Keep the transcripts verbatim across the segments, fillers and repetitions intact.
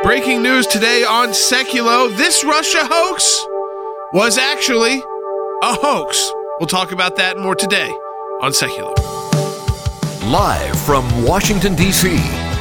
Breaking news today on Seculo. This Russia hoax was actually a hoax. We'll talk about that and more today on Seculo. Live from Washington, D C,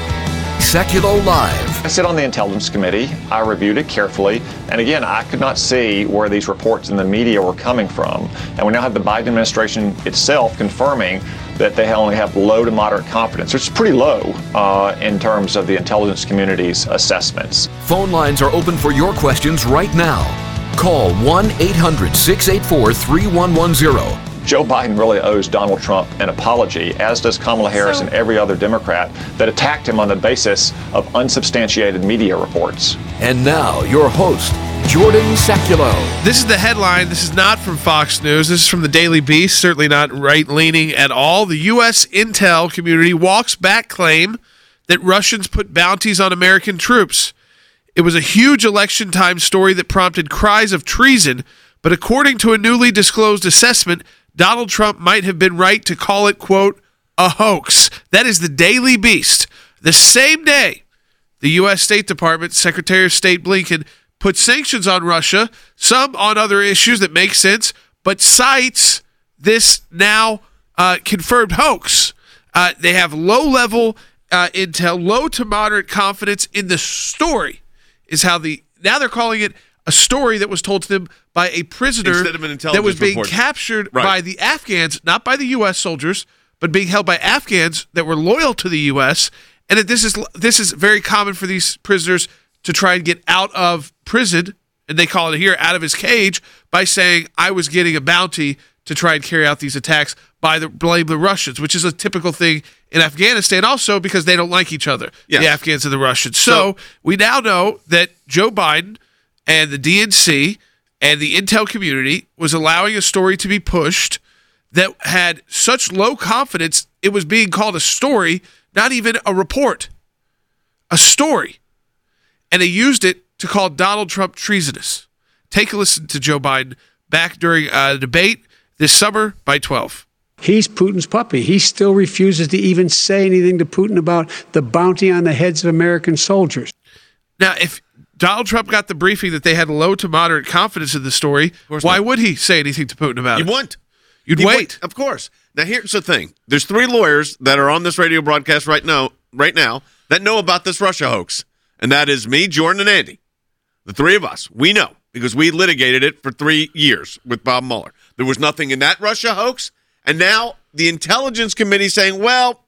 Seculo Live. I sit on the Intelligence Committee. I reviewed it carefully. And again, I could not see where these reports in the media were coming from. And we now have the Biden administration itself confirming that they only have low to moderate confidence, which is pretty low uh, in terms of the intelligence community's assessments. Phone lines are open for your questions right now. Call one eight hundred, six eight four, three one one zero. Joe Biden really owes Donald Trump an apology, as does Kamala Harris so, and every other Democrat that attacked him on the basis of unsubstantiated media reports. And now, your host, Jordan Seculo. This is the headline. This is not from Fox News. This is from the Daily Beast, certainly not right-leaning at all. The U S intel community walks back claim that Russians put bounties on American troops. It was a huge election time story that prompted cries of treason, but according to a newly disclosed assessment, Donald Trump might have been right to call it, quote, a hoax. That is the Daily Beast. The same day, the U S State Department, Secretary of State Blinken, put sanctions on Russia, some on other issues that make sense, but cites this now uh, confirmed hoax. Uh, they have low-level uh, intel, low to moderate confidence in the story, is how the, now they're calling it a story that was told to them by a prisoner Instead of an that was being report. captured Right. by the Afghans, not by the U S soldiers, but being held by Afghans that were loyal to the U S, and that this is this is very common for these prisoners to try and get out of prison, and they call it here, out of his cage, by saying, I was getting a bounty to try and carry out these attacks by the blame the Russians, which is a typical thing in Afghanistan also because they don't like each other, Yes. the Afghans and the Russians. So, So- we now know that Joe Biden and the D N C and the intel community was allowing a story to be pushed that had such low confidence, it was being called a story, not even a report, a story. And they used it to call Donald Trump treasonous. Take a listen to Joe Biden back during a debate this summer by twelve. He's Putin's puppy. He still refuses to even say anything to Putin about the bounty on the heads of American soldiers. Now, if Donald Trump got the briefing that they had low to moderate confidence in the story, why not. would he say anything to Putin about You it? wouldn't. You'd You wait. wouldn't, of course. Now, here's the thing. There's three lawyers that are on this radio broadcast right now, right now that know about this Russia hoax, and that is me, Jordan, and Andy. The three of us. We know because we litigated it for three years with Bob Mueller. There was nothing in that Russia hoax, and now the Intelligence Committee saying, well,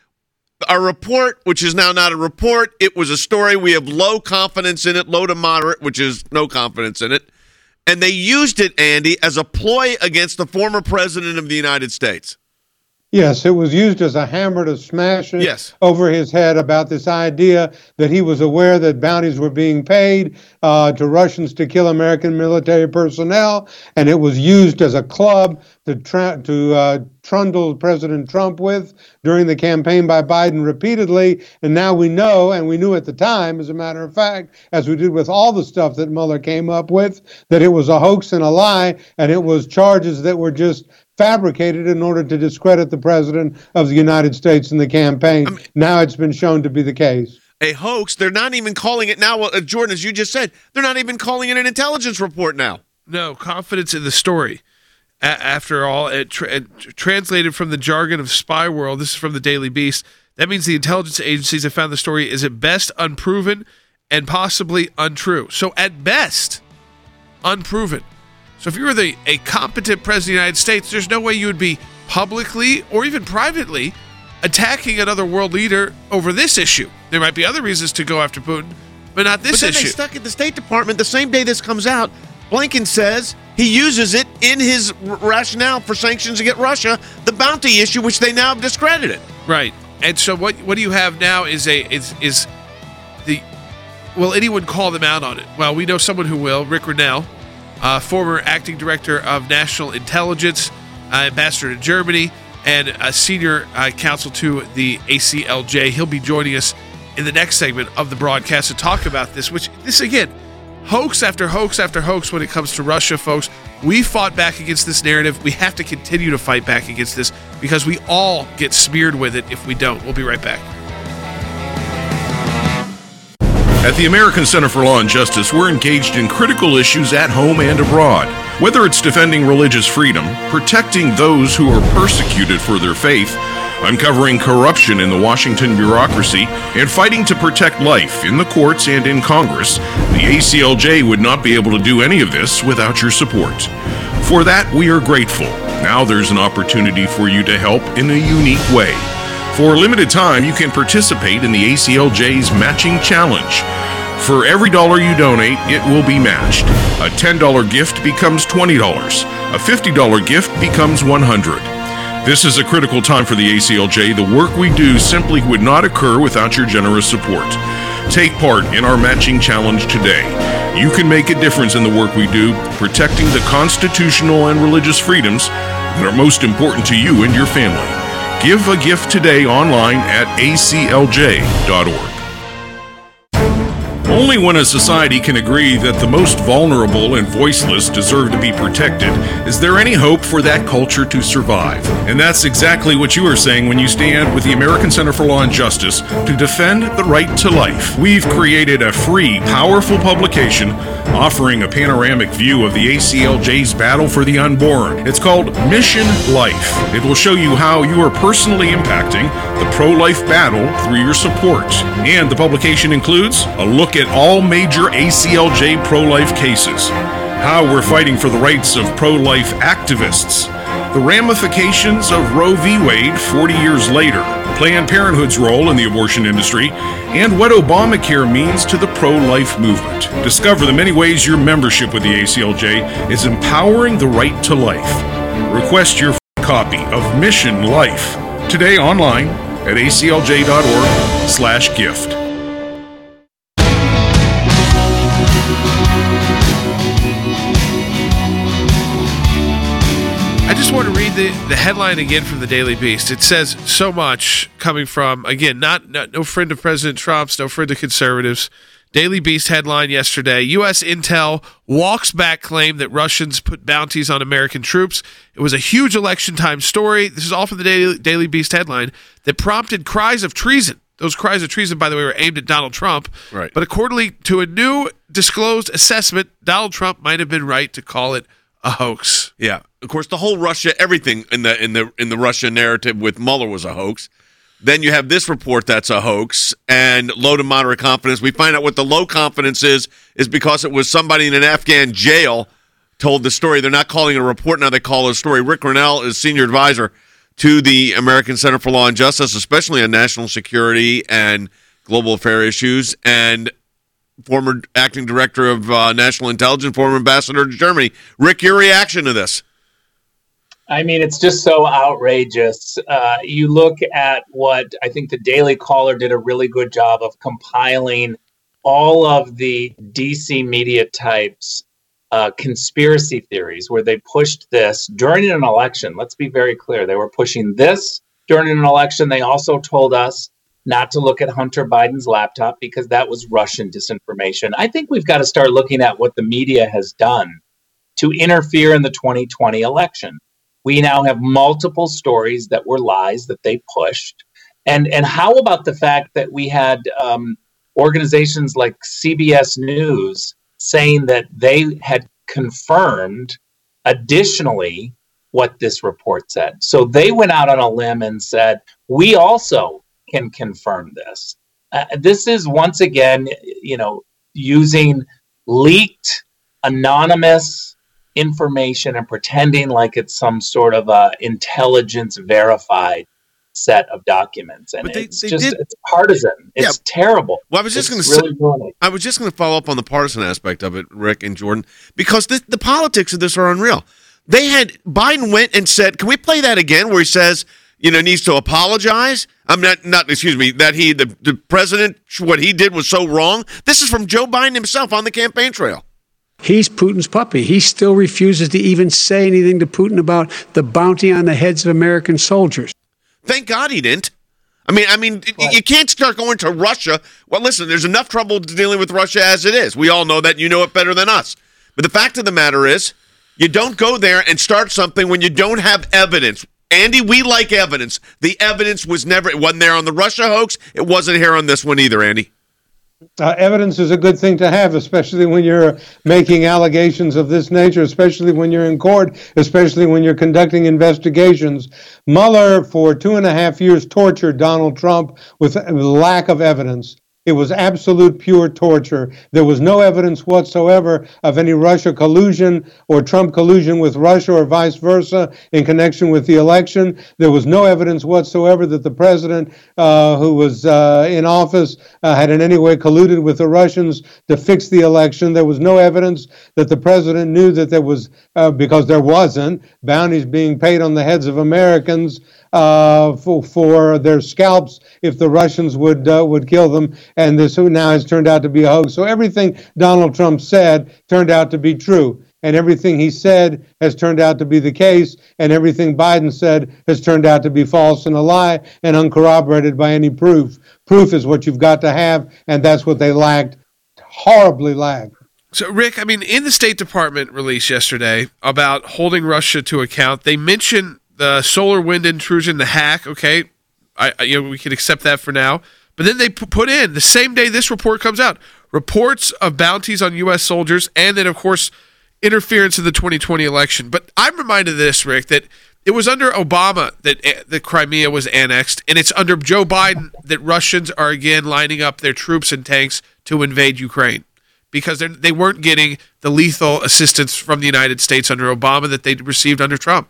our report, which is now not a report, it was a story. We have low confidence in it, low to moderate, which is no confidence in it. And they used it, Andy, as a ploy against the former president of the United States. Yes, it was used as a hammer to smash it Yes. over his head about this idea that he was aware that bounties were being paid uh, to Russians to kill American military personnel, and it was used as a club to tra- to uh, trundle President Trump with during the campaign by Biden repeatedly. And now we know, and we knew at the time, as a matter of fact, as we did with all the stuff that Mueller came up with, that it was a hoax and a lie, and it was charges that were just fabricated in order to discredit the president of the United States in the campaign. I mean, now it's been shown to be the case. A hoax. They're not even calling it now, uh, Jordan, as you just said, they're not even calling it an intelligence report now. No, confidence in the story. A- after all, it, tra- it translated from the jargon of spy world, this is from the Daily Beast, that means the intelligence agencies have found the story is at best unproven and possibly untrue. So at best, unproven. So if you were the, a competent president of the United States, there's no way you would be publicly or even privately attacking another world leader over this issue. There might be other reasons to go after Putin, but not this but then issue. they stuck at the State Department the same day this comes out. Blinken says he uses it in his r- rationale for sanctions against Russia, the bounty issue, which they now have discredited. Right. And so what what do you have now is a is is the will anyone call them out on it? Well, we know someone who will, Rick Grenell, uh, former acting director of national intelligence, uh, ambassador to Germany, and a senior uh, counsel to the A C L J. He'll be joining us in the next segment of the broadcast to talk about this, which this again, hoax after hoax after hoax when it comes to Russia, folks. We fought back against this narrative. We have to continue to fight back against this because we all get smeared with it if we don't. We'll be right back. At the American Center for Law and Justice, we're engaged in critical issues at home and abroad. Whether it's defending religious freedom, protecting those who are persecuted for their faith, uncovering corruption in the Washington bureaucracy, and fighting to protect life in the courts and in Congress, the A C L J would not be able to do any of this without your support. For that, we are grateful. Now there's an opportunity for you to help in a unique way. For a limited time, you can participate in the A C L J's Matching Challenge. For every dollar you donate, it will be matched. A ten dollars gift becomes twenty dollars. A fifty dollars gift becomes one hundred dollars. This is a critical time for the A C L J. The work we do simply would not occur without your generous support. Take part in our Matching Challenge today. You can make a difference in the work we do, protecting the constitutional and religious freedoms that are most important to you and your family. Give a gift today online at A C L J dot org. Only when a society can agree that the most vulnerable and voiceless deserve to be protected is there any hope for that culture to survive. And that's exactly what you are saying when you stand with the American Center for Law and Justice to defend the right to life. We've created a free, powerful publication offering a panoramic view of the A C L J's battle for the unborn. It's called Mission Life. It will show you how you are personally impacting the pro-life battle through your support. And the publication includes a look at all major A C L J pro-life cases, how we're fighting for the rights of pro-life activists, the ramifications of Roe v. Wade forty years later, Planned Parenthood's role in the abortion industry, and what Obamacare means to the pro-life movement. Discover the many ways your membership with the A C L J is empowering the right to life. Request your copy of Mission Life today online at A C L J dot org slash gift. I just want to read the, the headline again from the Daily Beast. It says so much coming from, again, not, not no friend of President Trump's, no friend of conservatives. Daily Beast headline yesterday, U S intel walks back claim that Russians put bounties on American troops. It was a huge election time story. This is all from the Daily, Daily Beast headline that prompted cries of treason. Those cries of treason, by the way, were aimed at Donald Trump. Right. But accordingly to a new disclosed assessment, Donald Trump might have been right to call it a hoax. Yeah, of course, the whole Russia, everything in the in the in the Russia narrative with Mueller was a hoax. Then you have this report that's a hoax, and low to moderate confidence. We find out what the low confidence is is because it was somebody in an Afghan jail told the story. They're not calling it a report now; they call it a story. Rick Grenell is senior advisor to the American Center for Law and Justice, especially on national security and global affair issues, and former acting director of uh, national intelligence, former ambassador to Germany. Rick, your reaction to this? I mean, it's just so outrageous. Uh, you look at what I think the Daily Caller did a really good job of compiling all of the D C media types uh, conspiracy theories where they pushed this during an election. Let's be very clear. They were pushing this during an election. They also told us not to look at Hunter Biden's laptop because that was Russian disinformation. I think we've got to start looking at what the media has done to interfere in the twenty twenty election. We now have multiple stories that were lies that they pushed. And and how about the fact that we had um, organizations like C B S News saying that they had confirmed additionally what this report said. So they went out on a limb and said, we also can confirm this. Uh, this is once again, you know, using leaked, anonymous information and pretending like it's some sort of a intelligence verified set of documents, and they, it's they just did, it's partisan. It's yeah. terrible. Well, I was just going to really say, I was just going to follow up on the partisan aspect of it, Rick and Jordan, because the, the politics of this are unreal. They had Biden went and said, "Can we play that again?" Where he says, you know, needs to apologize. I'm not, not, excuse me, that he, the, the president, what he did was so wrong. This is from Joe Biden himself on the campaign trail. He's Putin's puppy. He still refuses to even say anything to Putin about the bounty on the heads of American soldiers. Thank God he didn't. I mean, I mean, right. You can't start going to Russia. Well, listen, there's enough trouble dealing with Russia as it is. We all know that. You know it better than us. But the fact of the matter is, you don't go there and start something when you don't have evidence. Andy, we like evidence. The evidence was never, it wasn't there on the Russia hoax. It wasn't here on this one either, Andy. Uh, evidence is a good thing to have, especially when you're making allegations of this nature, especially when you're in court, especially when you're conducting investigations. Mueller, for two and a half years, tortured Donald Trump with lack of evidence. It was absolute pure torture. There was no evidence whatsoever of any Russia collusion or Trump collusion with Russia or vice versa in connection with the election. There was no evidence whatsoever that the president uh, who was uh, in office uh, had in any way colluded with the Russians to fix the election. There was no evidence that the president knew that there was, uh, because there wasn't, bounties being paid on the heads of Americans Uh, for, for their scalps if the Russians would uh, would kill them, and this now has turned out to be a hoax. So everything Donald Trump said turned out to be true, and everything he said has turned out to be the case, and everything Biden said has turned out to be false and a lie and uncorroborated by any proof. Proof is what you've got to have, and that's what they lacked, horribly lacked. So, Rick, I mean, in the State Department release yesterday about holding Russia to account, they mention the solar wind intrusion, the hack. Okay, I, I you know we can accept that for now. But then they p- put in the same day this report comes out, reports of bounties on U S soldiers, and then of course interference in the twenty twenty election. But I'm reminded of this, Rick, that it was under Obama that the Crimea was annexed, and it's under Joe Biden that Russians are again lining up their troops and tanks to invade Ukraine because they weren't getting the lethal assistance from the United States under Obama that they received under Trump.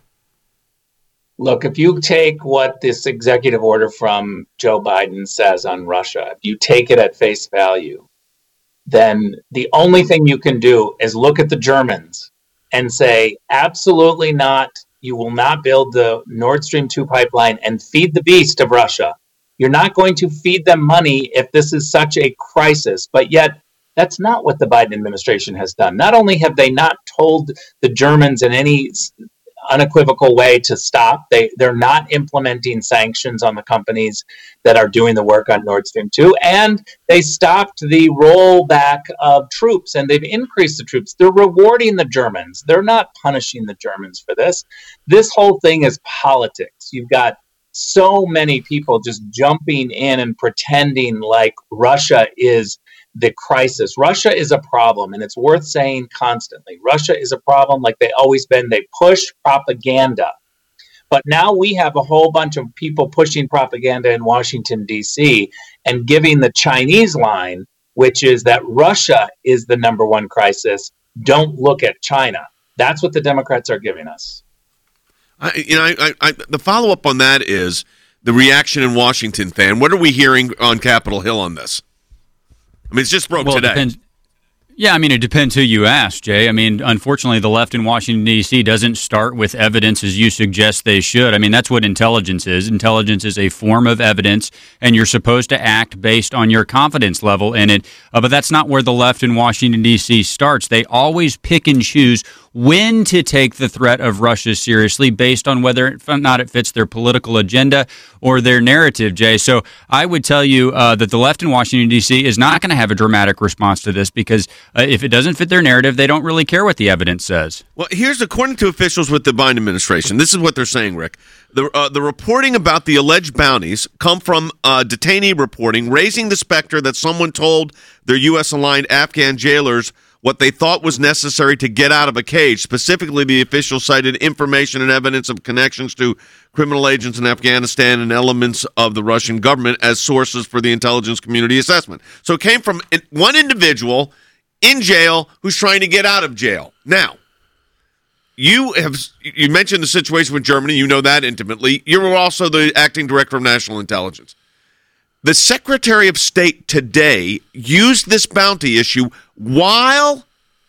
Look, if you take what this executive order from Joe Biden says on Russia, if you take it at face value, then the only thing you can do is look at the Germans and say, absolutely not, you will not build the Nord Stream two pipeline and feed the beast of Russia. You're not going to feed them money if this is such a crisis. But yet, that's not what the Biden administration has done. Not only have they not told the Germans in any unequivocal way to stop. They, they're not implementing sanctions on the companies that are doing the work on Nord Stream two. And they stopped the rollback of troops and they've increased the troops. They're rewarding the Germans. They're not punishing the Germans for this. This whole thing is politics. You've got so many people just jumping in and pretending like Russia is the crisis. Russia is a problem, and it's worth saying constantly. Russia is a problem like they always been. They push propaganda. But now we have a whole bunch of people pushing propaganda in Washington, D C, and giving the Chinese line, which is that Russia is the number one crisis. Don't look at China. That's what the Democrats are giving us. I, you know, I, I, the follow-up on that is the reaction in Washington, fan. What are we hearing on Capitol Hill on this? I mean, it's just broke well, today. It depends. Yeah, I mean, it depends who you ask, Jay. I mean, unfortunately, the left in Washington, D C doesn't start with evidence as you suggest they should. I mean, that's what intelligence is. Intelligence is a form of evidence, and you're supposed to act based on your confidence level in it. Uh, but that's not where the left in Washington, D C starts. They always pick and choose when to take the threat of Russia seriously based on whether or not it fits their political agenda or their narrative, Jay. So I would tell you uh, that the left in Washington, D C is not going to have a dramatic response to this because uh, if it doesn't fit their narrative, they don't really care what the evidence says. Well, here's, according to officials with the Biden administration, this is what they're saying, Rick. The, uh, the reporting about the alleged bounties come from uh, detainee reporting, raising the specter that someone told their U S-aligned Afghan jailers what they thought was necessary to get out of a cage. Specifically, the official cited information and evidence of connections to criminal agents in Afghanistan and elements of the Russian government as sources for the intelligence community assessment. So it came from one individual in jail who's trying to get out of jail. Now, you have you mentioned the situation with Germany. You know that intimately. You were also the acting director of national intelligence. The Secretary of State today used this bounty issue while,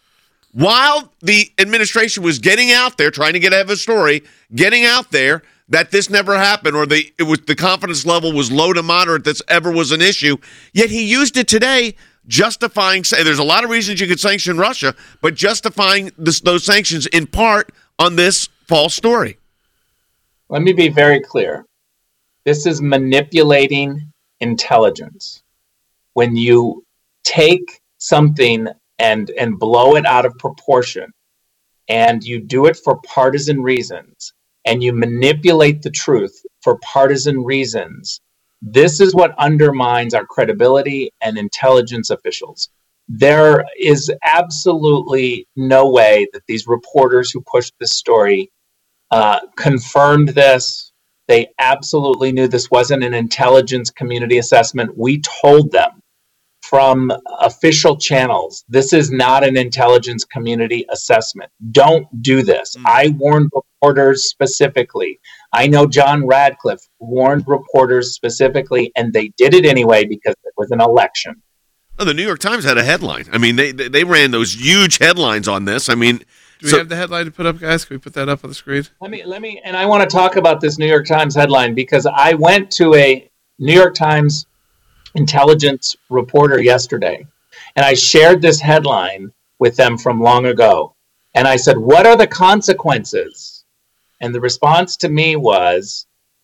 while the administration was getting out there, trying to get out of a story, getting out there that this never happened, or the it was the confidence level was low to moderate this ever was an issue. Yet he used it today, justifying. Say, there's a lot of reasons you could sanction Russia, but justifying this, those sanctions in part on this false story. Let me be very clear. This is manipulating intelligence. When you take something and and blow it out of proportion, and you do it for partisan reasons, and you manipulate the truth for partisan reasons, This is what undermines our credibility and intelligence officials. There is absolutely no way that these reporters who pushed this story uh, confirmed this. They absolutely knew this wasn't an intelligence community assessment. We told them from official channels, this is not an intelligence community assessment. Don't do this. Mm. I warned reporters specifically. I know John Radcliffe warned reporters specifically, and they did it anyway because it was an election. Oh, the New York Times had a headline. I mean, they they ran those huge headlines on this. I mean, do we so, have the headline to put up, guys? Can we put that up on the screen? Let me let me, and I want to talk about this New York Times headline because I went to a New York Times intelligence reporter yesterday, and I shared this headline with them from long ago, and I said, "What are the consequences?" And the response to me was,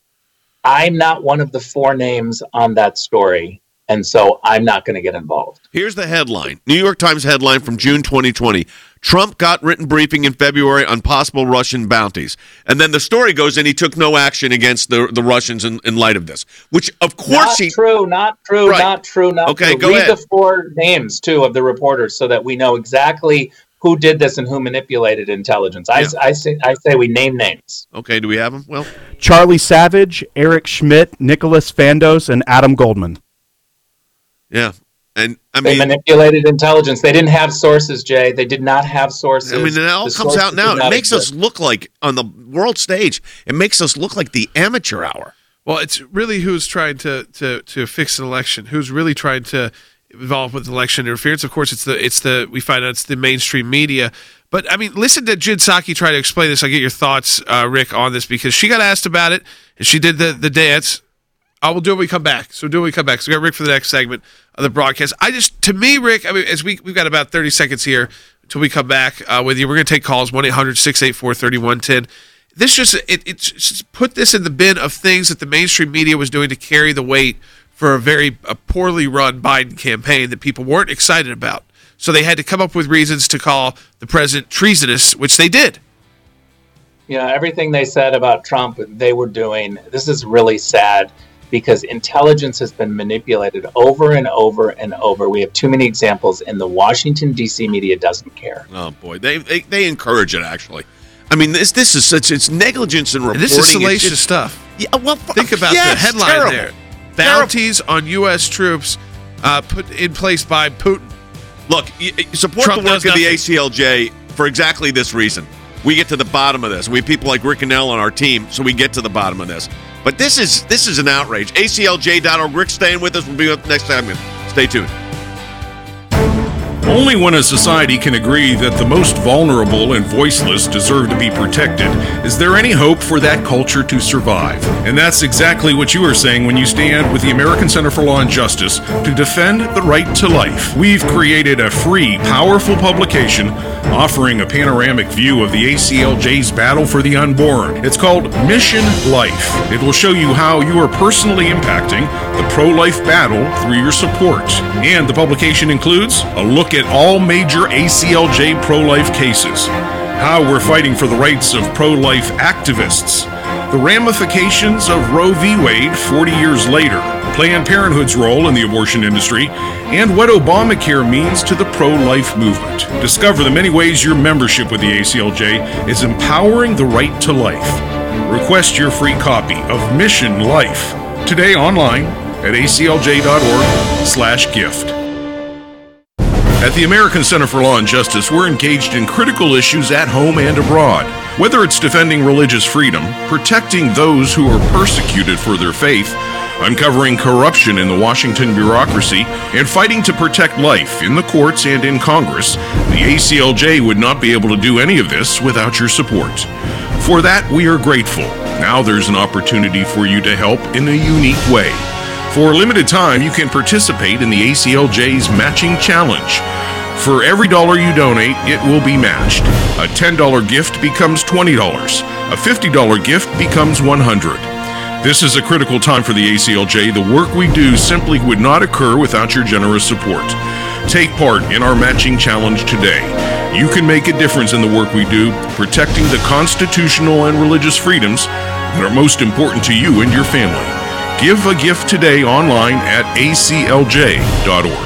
"I'm not one of the four names on that story. And so I'm not going to get involved." Here's the headline. New York Times headline from June twenty twenty. Trump got written briefing in February on possible Russian bounties. And then the story goes in, he took no action against the, the Russians in, in light of this. Which, of course, not he... True, not true, right. not true, not okay, true. Go Read ahead. the four names, too, of the reporters so that we know exactly who did this and who manipulated intelligence. I, Yeah. I, say, I say we name names. Okay, do we have them? Well, Charlie Savage, Eric Schmidt, Nicholas Fandos, and Adam Goldman. Yeah, and I They mean, manipulated intelligence. They didn't have sources, Jay. They did not have sources. I mean, it all The comes sources out now. did It not makes exist. us look like, on the world stage, it makes us look like the amateur hour. Well, it's really who's trying to, to, to fix an election, who's really trying to involve with election interference. Of course, it's the it's the we find out it's the mainstream media. But I mean, listen to Jen Psaki try to explain this. I get your thoughts, uh, Rick, on this because she got asked about it and she did the the dance. I will do it when we come back. So do it when we come back. So we got Rick for the next segment of the broadcast. I just, to me, Rick, I mean, as we we've got about thirty seconds here until we come back uh, with you. We're going to take calls one eight hundred six eight four three one one zero. This just it it's just put this in the bin of things that the mainstream media was doing to carry the weight for a very a poorly run Biden campaign that people weren't excited about. So they had to come up with reasons to call the president treasonous, which they did. You know, everything they said about Trump, they were doing. This is really sad because intelligence has been manipulated over and over and over. We have too many examples, and the Washington, D C media doesn't care. Oh, boy. They they, they encourage it, actually. I mean, this this is such, it's negligence in reporting. And this is salacious it's, it's, stuff. Yeah, well, think about yes, the headline terrible. there. Bounties on U S troops uh, put in place by Putin. Look, you, you support Trump the work does of the nothing. A C L J for exactly this reason. We get to the bottom of this. We have people like Rick and Nell on our team, so we get to the bottom of this. But this is this is an outrage. A C L J dot org. Rick's staying with us. We'll be with next time. Stay tuned. Only when a society can agree that the most vulnerable and voiceless deserve to be protected is there any hope for that culture to survive. And that's exactly what you are saying when you stand with the American Center for Law and Justice to defend the right to life. We've created a free, powerful publication offering a panoramic view of the A C L J's battle for the unborn. It's called Mission Life. It will show you how you are personally impacting the pro-life battle through your support. And the publication includes a look at all major A C L J pro-life cases, how we're fighting for the rights of pro-life activists, the ramifications of Roe v. Wade forty years later, Planned Parenthood's role in the abortion industry, and what Obamacare means to the pro-life movement. Discover the many ways your membership with the A C L J is empowering the right to life. Request your free copy of Mission Life today online at A C L J dot org slash gift. At the American Center for Law and Justice, we're engaged in critical issues at home and abroad. Whether it's defending religious freedom, protecting those who are persecuted for their faith, uncovering corruption in the Washington bureaucracy, and fighting to protect life in the courts and in Congress, the A C L J would not be able to do any of this without your support. For that, we are grateful. Now there's an opportunity for you to help in a unique way. For a limited time, you can participate in the A C L J's Matching Challenge. For every dollar you donate, it will be matched. A ten dollars gift becomes twenty dollars. A fifty dollars gift becomes one hundred dollars. This is a critical time for the A C L J. The work we do simply would not occur without your generous support. Take part in our Matching Challenge today. You can make a difference in the work we do, protecting the constitutional and religious freedoms that are most important to you and your family. Give a gift today online at a c l j dot org.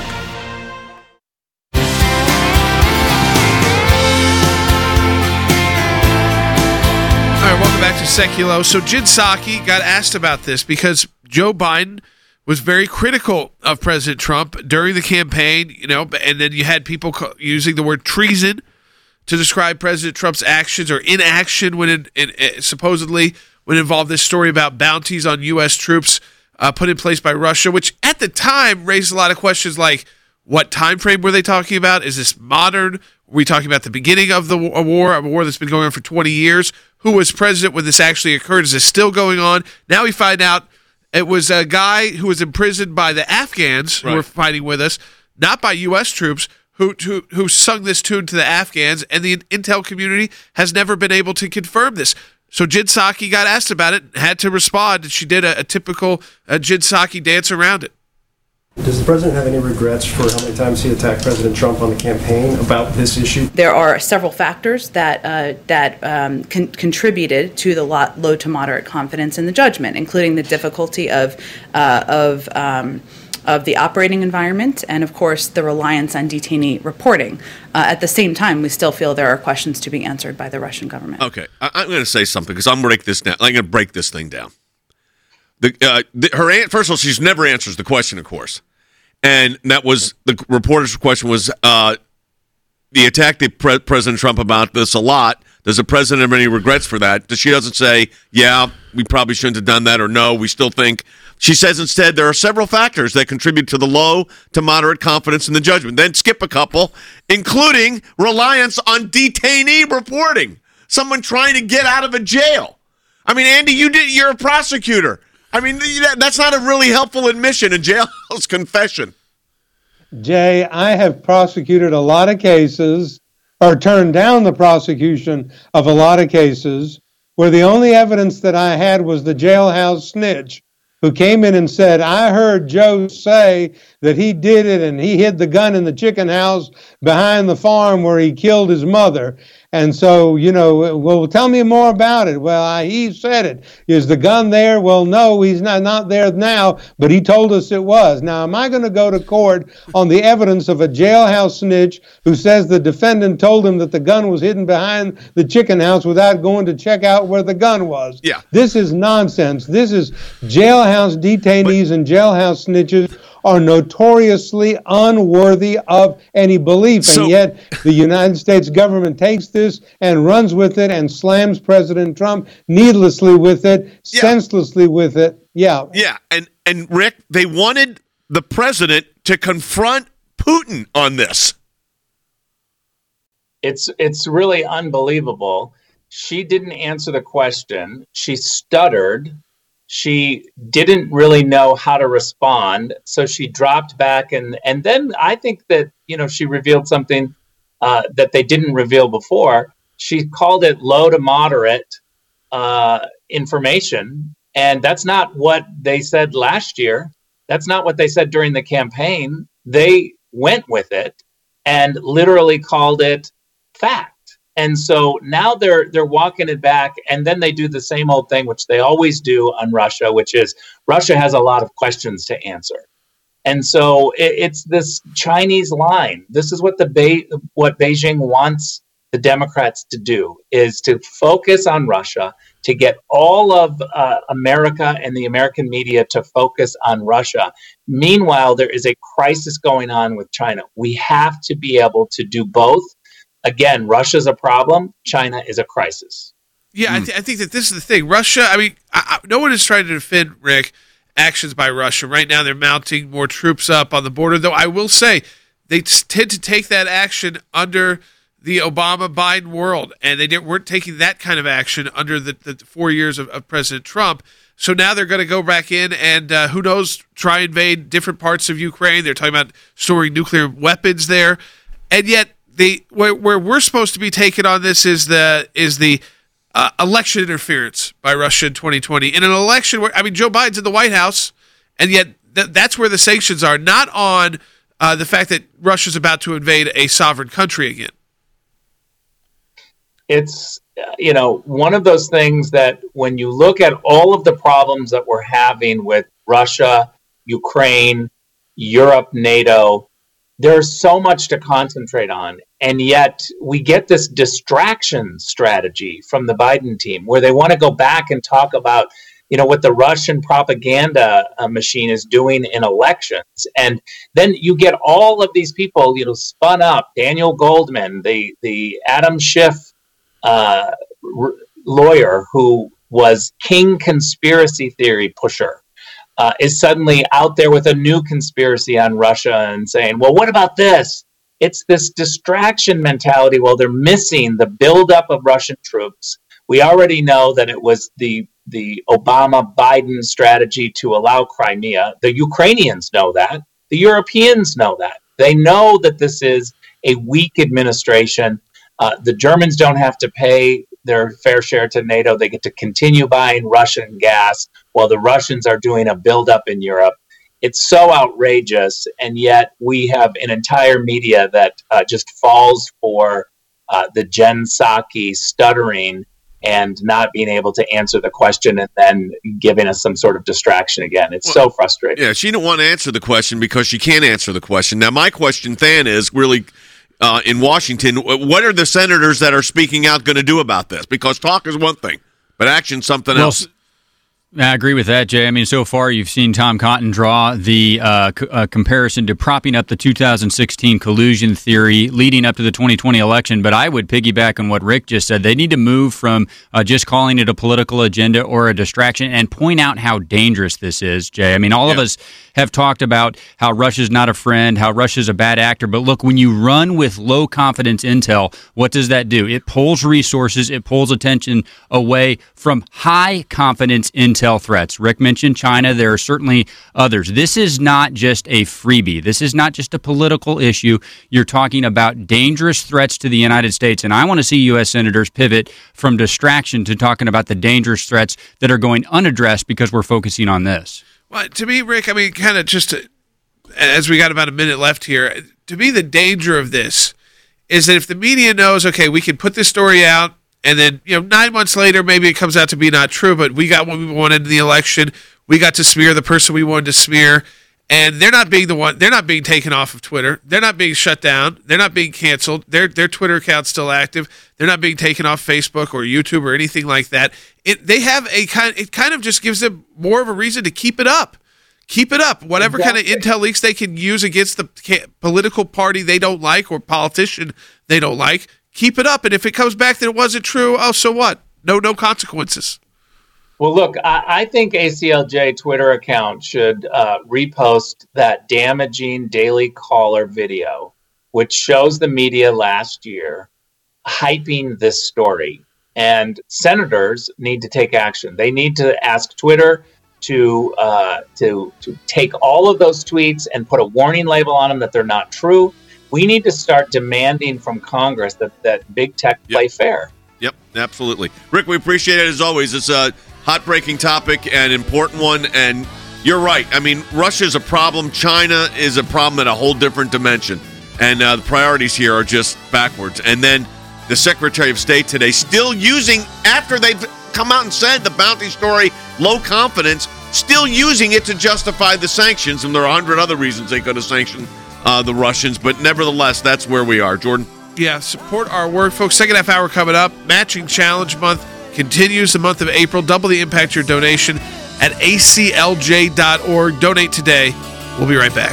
All right, welcome back to Seculo. So Jen Psaki got asked about this because Joe Biden was very critical of President Trump during the campaign, you know, and then you had people using the word treason to describe President Trump's actions or inaction when it, it, it supposedly when it involved this story about bounties on U S troops uh, put in place by Russia, which at the time raised a lot of questions like, what time frame were they talking about? Is this modern? Were we talking about the beginning of the war, a war that's been going on for twenty years? Who was president when this actually occurred? Is this still going on? Now we find out it was a guy who was imprisoned by the Afghans who Right. were fighting with us, not by U S troops, who, who who sung this tune to the Afghans, and the intel community has never been able to confirm this. So Jen Psaki got asked about it, had to respond, and she did a, a typical uh, Jen Psaki dance around it. Does the president have any regrets for how many times he attacked President Trump on the campaign about this issue? There are several factors that uh, that um, con- contributed to the lot, low to moderate confidence in the judgment, including the difficulty of uh, of um, of the operating environment, and of course the reliance on detainee reporting. Uh, at the same time, we still feel there are questions to be answered by the Russian government. Okay, I- I'm going to say something because I'm break this down. I'm going to break this thing down. The, uh, the, her an- first of all, she's never answers the question, of course, and that was the reporter's question was uh, the attack that pre- President Trump about this a lot. Does the president have any regrets for that? She doesn't say, yeah, we probably shouldn't have done that, or no, we still think. She says instead there are several factors that contribute to the low to moderate confidence in the judgment. Then skip a couple, including reliance on detainee reporting. Someone trying to get out of a jail. I mean, Andy, you did, you're a prosecutor. I mean, that's not a really helpful admission, a jailhouse confession. Jay, I have prosecuted a lot of cases, or turned down the prosecution of a lot of cases, where the only evidence that I had was the jailhouse snitch who came in and said, I heard Joe say that he did it and he hid the gun in the chicken house behind the farm where he killed his mother. And so, you know, well, tell me more about it. Well, I, he said it. Is the gun there? Well, no, he's not, not there now, but he told us it was. Now, am I going to go to court on the evidence of a jailhouse snitch who says the defendant told him that the gun was hidden behind the chicken house without going to check out where the gun was? Yeah. This is nonsense. This is jailhouse detainees but, and jailhouse snitches are notoriously unworthy of any belief. So, and yet the United States government takes this and runs with it and slams President Trump needlessly with it, yeah. senselessly with it. Yeah. Yeah. And, and Rick, they wanted the president to confront Putin on this. It's, it's really unbelievable. She didn't answer the question. She stuttered. She didn't really know how to respond, so she dropped back, and and then I think that, you know, she revealed something uh, that they didn't reveal before. She called it low to moderate uh, information, and that's not what they said last year. That's not what they said during the campaign. They went with it and literally called it fact. And so now they're they're walking it back, and then they do the same old thing, which they always do on Russia, which is Russia has a lot of questions to answer. And so it, it's this Chinese line. This is what the Be- what Beijing wants the Democrats to do, is to focus on Russia, to get all of uh, America and the American media to focus on Russia. Meanwhile, there is a crisis going on with China. We have to be able to do both. Again, Russia's a problem. China is a crisis. Yeah, mm. I, th- I think that this is the thing. Russia, I mean, I, I, no one is trying to defend, Rick, actions by Russia. Right now, they're mounting more troops up on the border, though I will say they t- tend to take that action under the Obama-Biden world, and they didn't, weren't taking that kind of action under the, the four years of, of President Trump. So now they're going to go back in and, uh, who knows, try and invade different parts of Ukraine. They're talking about storing nuclear weapons there. And yet, The where, where we're supposed to be taken on this is the is the uh, election interference by Russia in twenty twenty in an election where, I mean, Joe Biden's in the White House, and yet th- that's where the sanctions are, not on uh, the fact that Russia's about to invade a sovereign country again. it's, you know, one of those things that when you look at all of the problems that we're having with Russia, Ukraine, Europe, NATO, there's so much to concentrate on. And yet we get this distraction strategy from the Biden team where they want to go back and talk about, you know, what the Russian propaganda uh, machine is doing in elections. And then you get all of these people, you know, spun up. Daniel Goldman, the, the Adam Schiff uh, r- lawyer who was king conspiracy theory pusher, uh, is suddenly out there with a new conspiracy on Russia and saying, well, what about this? It's this distraction mentality. Well, they're missing the buildup of Russian troops. We already know that it was the the Obama-Biden strategy to allow Crimea. The Ukrainians know that. The Europeans know that. They know that this is a weak administration. Uh, the Germans don't have to pay their fair share to NATO. They get to continue buying Russian gas while the Russians are doing a buildup in Europe. It's so outrageous, and yet we have an entire media that uh, just falls for uh, the Jen Psaki stuttering and not being able to answer the question and then giving us some sort of distraction again. It's well, so frustrating. Yeah, she didn't want to answer the question because she can't answer the question. Now, my question, Than, is really uh, in Washington, what are the senators that are speaking out going to do about this? Because talk is one thing, but action something well, else. I agree with that, Jay. I mean, so far you've seen Tom Cotton draw the uh, c- uh, comparison to propping up the two thousand sixteen collusion theory leading up to the twenty twenty election. But I would piggyback on what Rick just said. They need to move from uh, just calling it a political agenda or a distraction and point out how dangerous this is, Jay. I mean, all yeah. of us have talked about how Russia's not a friend, how Russia's a bad actor. But look, when you run with low confidence intel, what does that do? It pulls resources, it pulls attention away from high confidence intel threats. Rick mentioned China. There are certainly others. This is not just a freebie. This is not just a political issue. You're talking about dangerous threats to the United States. And I want to see U S senators pivot from distraction to talking about the dangerous threats that are going unaddressed because we're focusing on this. Well, to me, Rick, I mean, kind of just to, as we got about a minute left here, to me, the danger of this is that if the media knows, okay, we can put this story out, and then, you know, nine months later, maybe it comes out to be not true, but we got what we wanted in the election. We got to smear the person we wanted to smear, and they're not being the one. They're not being taken off of Twitter. They're not being shut down. They're not being canceled. Their their Twitter account's still active. They're not being taken off Facebook or YouTube or anything like that. It they have a kind. It kind of just gives them more of a reason to keep it up. Keep it up. Whatever exactly. kind of intel leaks they can use against the political party they don't like or politician they don't like. Keep it up, and if it comes back that it wasn't true, oh, so what? No, no consequences. Well, look, I, I think A C L J Twitter account should uh, repost that damaging Daily Caller video, which shows the media last year hyping this story. And senators need to take action. They need to ask Twitter to uh, to to take all of those tweets and put a warning label on them that they're not true. We need to start demanding from Congress that, that big tech play yep. fair. Yep, absolutely. Rick, we appreciate it as always. It's a hot-breaking topic and important one, and you're right. I mean, Russia's a problem. China is a problem at a whole different dimension, and uh, the priorities here are just backwards. And then the Secretary of State today still using, after they've come out and said the bounty story, low confidence, still using it to justify the sanctions, and there are a hundred other reasons they could have sanctioned Uh, the Russians, but nevertheless, that's where we are. Jordan? Yeah, support our work, folks. Second half hour coming up. Matching Challenge Month continues the month of April. Double the impact your donation at A C L J dot org. Donate today. We'll be right back.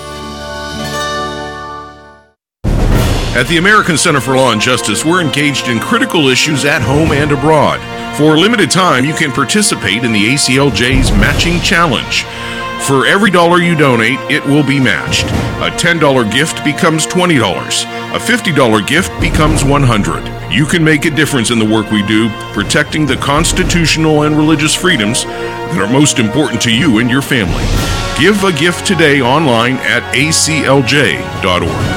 At the American Center for Law and Justice, we're engaged in critical issues at home and abroad. For a limited time, you can participate in the A C L J's Matching Challenge. For every dollar you donate, it will be matched. A ten dollars gift becomes twenty dollars. A fifty dollars gift becomes one hundred dollars. You can make a difference in the work we do, protecting the constitutional and religious freedoms that are most important to you and your family. Give a gift today online at A C L J dot org.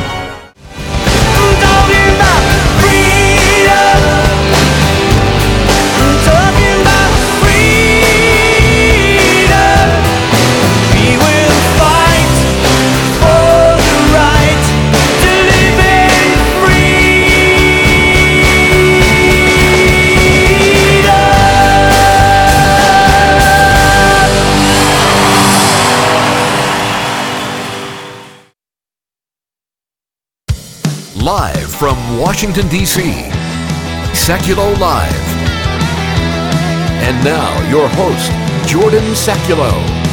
Live from Washington, D C, Sekulow Live. And now, your host, Jordan Sekulow.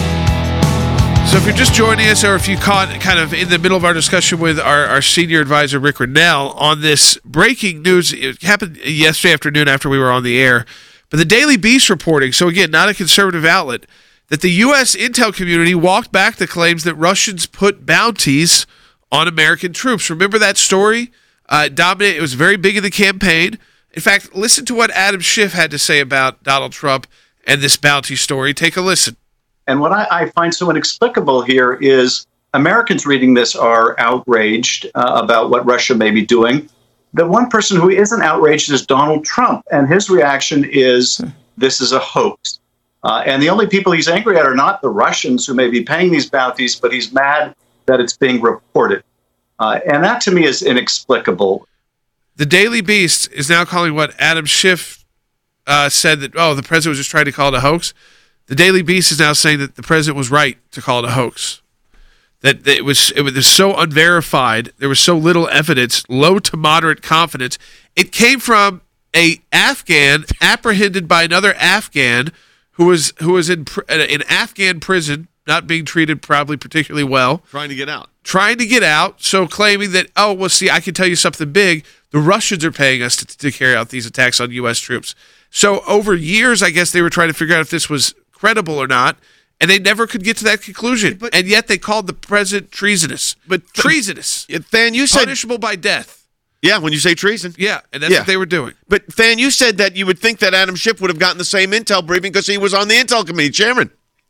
So if you're just joining us, or if you caught kind of in the middle of our discussion with our, our senior advisor, Rick Rennell, on this breaking news, it happened yesterday afternoon after we were on the air, but the Daily Beast reporting, so again, not a conservative outlet, that the U S intel community walked back the claims that Russians put bounties on American troops. Remember that story? Uh, dominated. It was very big in the campaign. In fact, listen to what Adam Schiff had to say about Donald Trump and this bounty story. Take a listen. And what I, I find so inexplicable here is Americans reading this are outraged uh, about what Russia may be doing. The one person who isn't outraged is Donald Trump, and his reaction is, this is a hoax. Uh, and the only people he's angry at are not the Russians who may be paying these bounties, but he's mad that it's being reported. Uh, and that to me is inexplicable. The Daily Beast is now calling what Adam Schiff uh, said that, oh, the president was just trying to call it a hoax. The Daily Beast is now saying that the president was right to call it a hoax. That, that it was it was so unverified, there was so little evidence, low to moderate confidence. It came from a Afghan apprehended by another Afghan who was who was in an Afghan prison, not being treated probably particularly well. Trying to get out. Trying to get out, so claiming that, oh, well, see, I can tell you something big. The Russians are paying us to, to carry out these attacks on U S troops. So over years, I guess they were trying to figure out if this was credible or not, and they never could get to that conclusion. But, and yet they called the president treasonous. But treasonous. Fan, you said punishable by death. Yeah, when you say treason. Yeah, and that's yeah. what they were doing. But Fan, you said that you would think that Adam Schiff would have gotten the same intel briefing because he was on the Intel Committee chairman.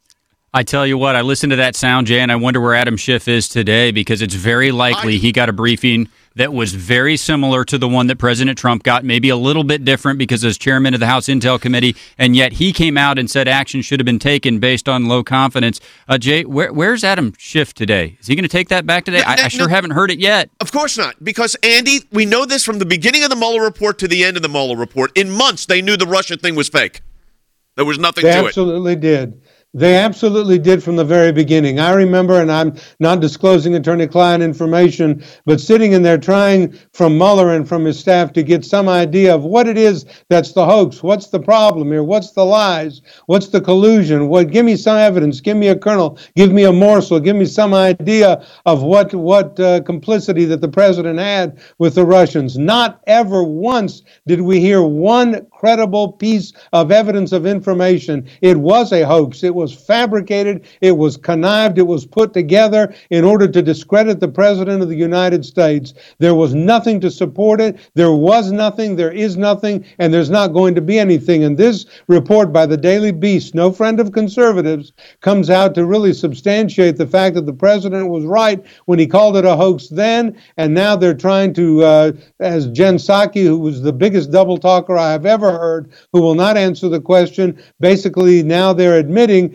I tell you what, I listened to that sound, Jay, and I wonder where Adam Schiff is today, because it's very likely I, he got a briefing that was very similar to the one that President Trump got, maybe a little bit different because as chairman of the House Intel Committee, and yet he came out and said action should have been taken based on low confidence. Uh, Jay, where, where's Adam Schiff today? Is he going to take that back today? No, I, no, I sure no, haven't heard it yet. Of course not, because, Andy, we know this from the beginning of the Mueller report to the end of the Mueller report. In months, they knew the Russia thing was fake. There was nothing they to it. They absolutely did. They absolutely did from the very beginning. I remember, and I'm not disclosing attorney-client information, but sitting in there trying from Mueller and from his staff to get some idea of what it is that's the hoax. What's the problem here? What's the lies? What's the collusion? What? Give me some evidence. Give me a kernel. Give me a morsel. Give me some idea of what, what uh, complicity that the president had with the Russians. Not ever once did we hear one credible piece of evidence of information. It was a hoax. It was was fabricated, it was connived, it was put together in order to discredit the President of the United States. There was nothing to support it. There was nothing, there is nothing, and there's not going to be anything. And this report by the Daily Beast, no friend of conservatives, comes out to really substantiate the fact that the President was right when he called it a hoax then, and now they're trying to, uh, as Jen Psaki, who was the biggest double talker I have ever heard, who will not answer the question, basically now they're admitting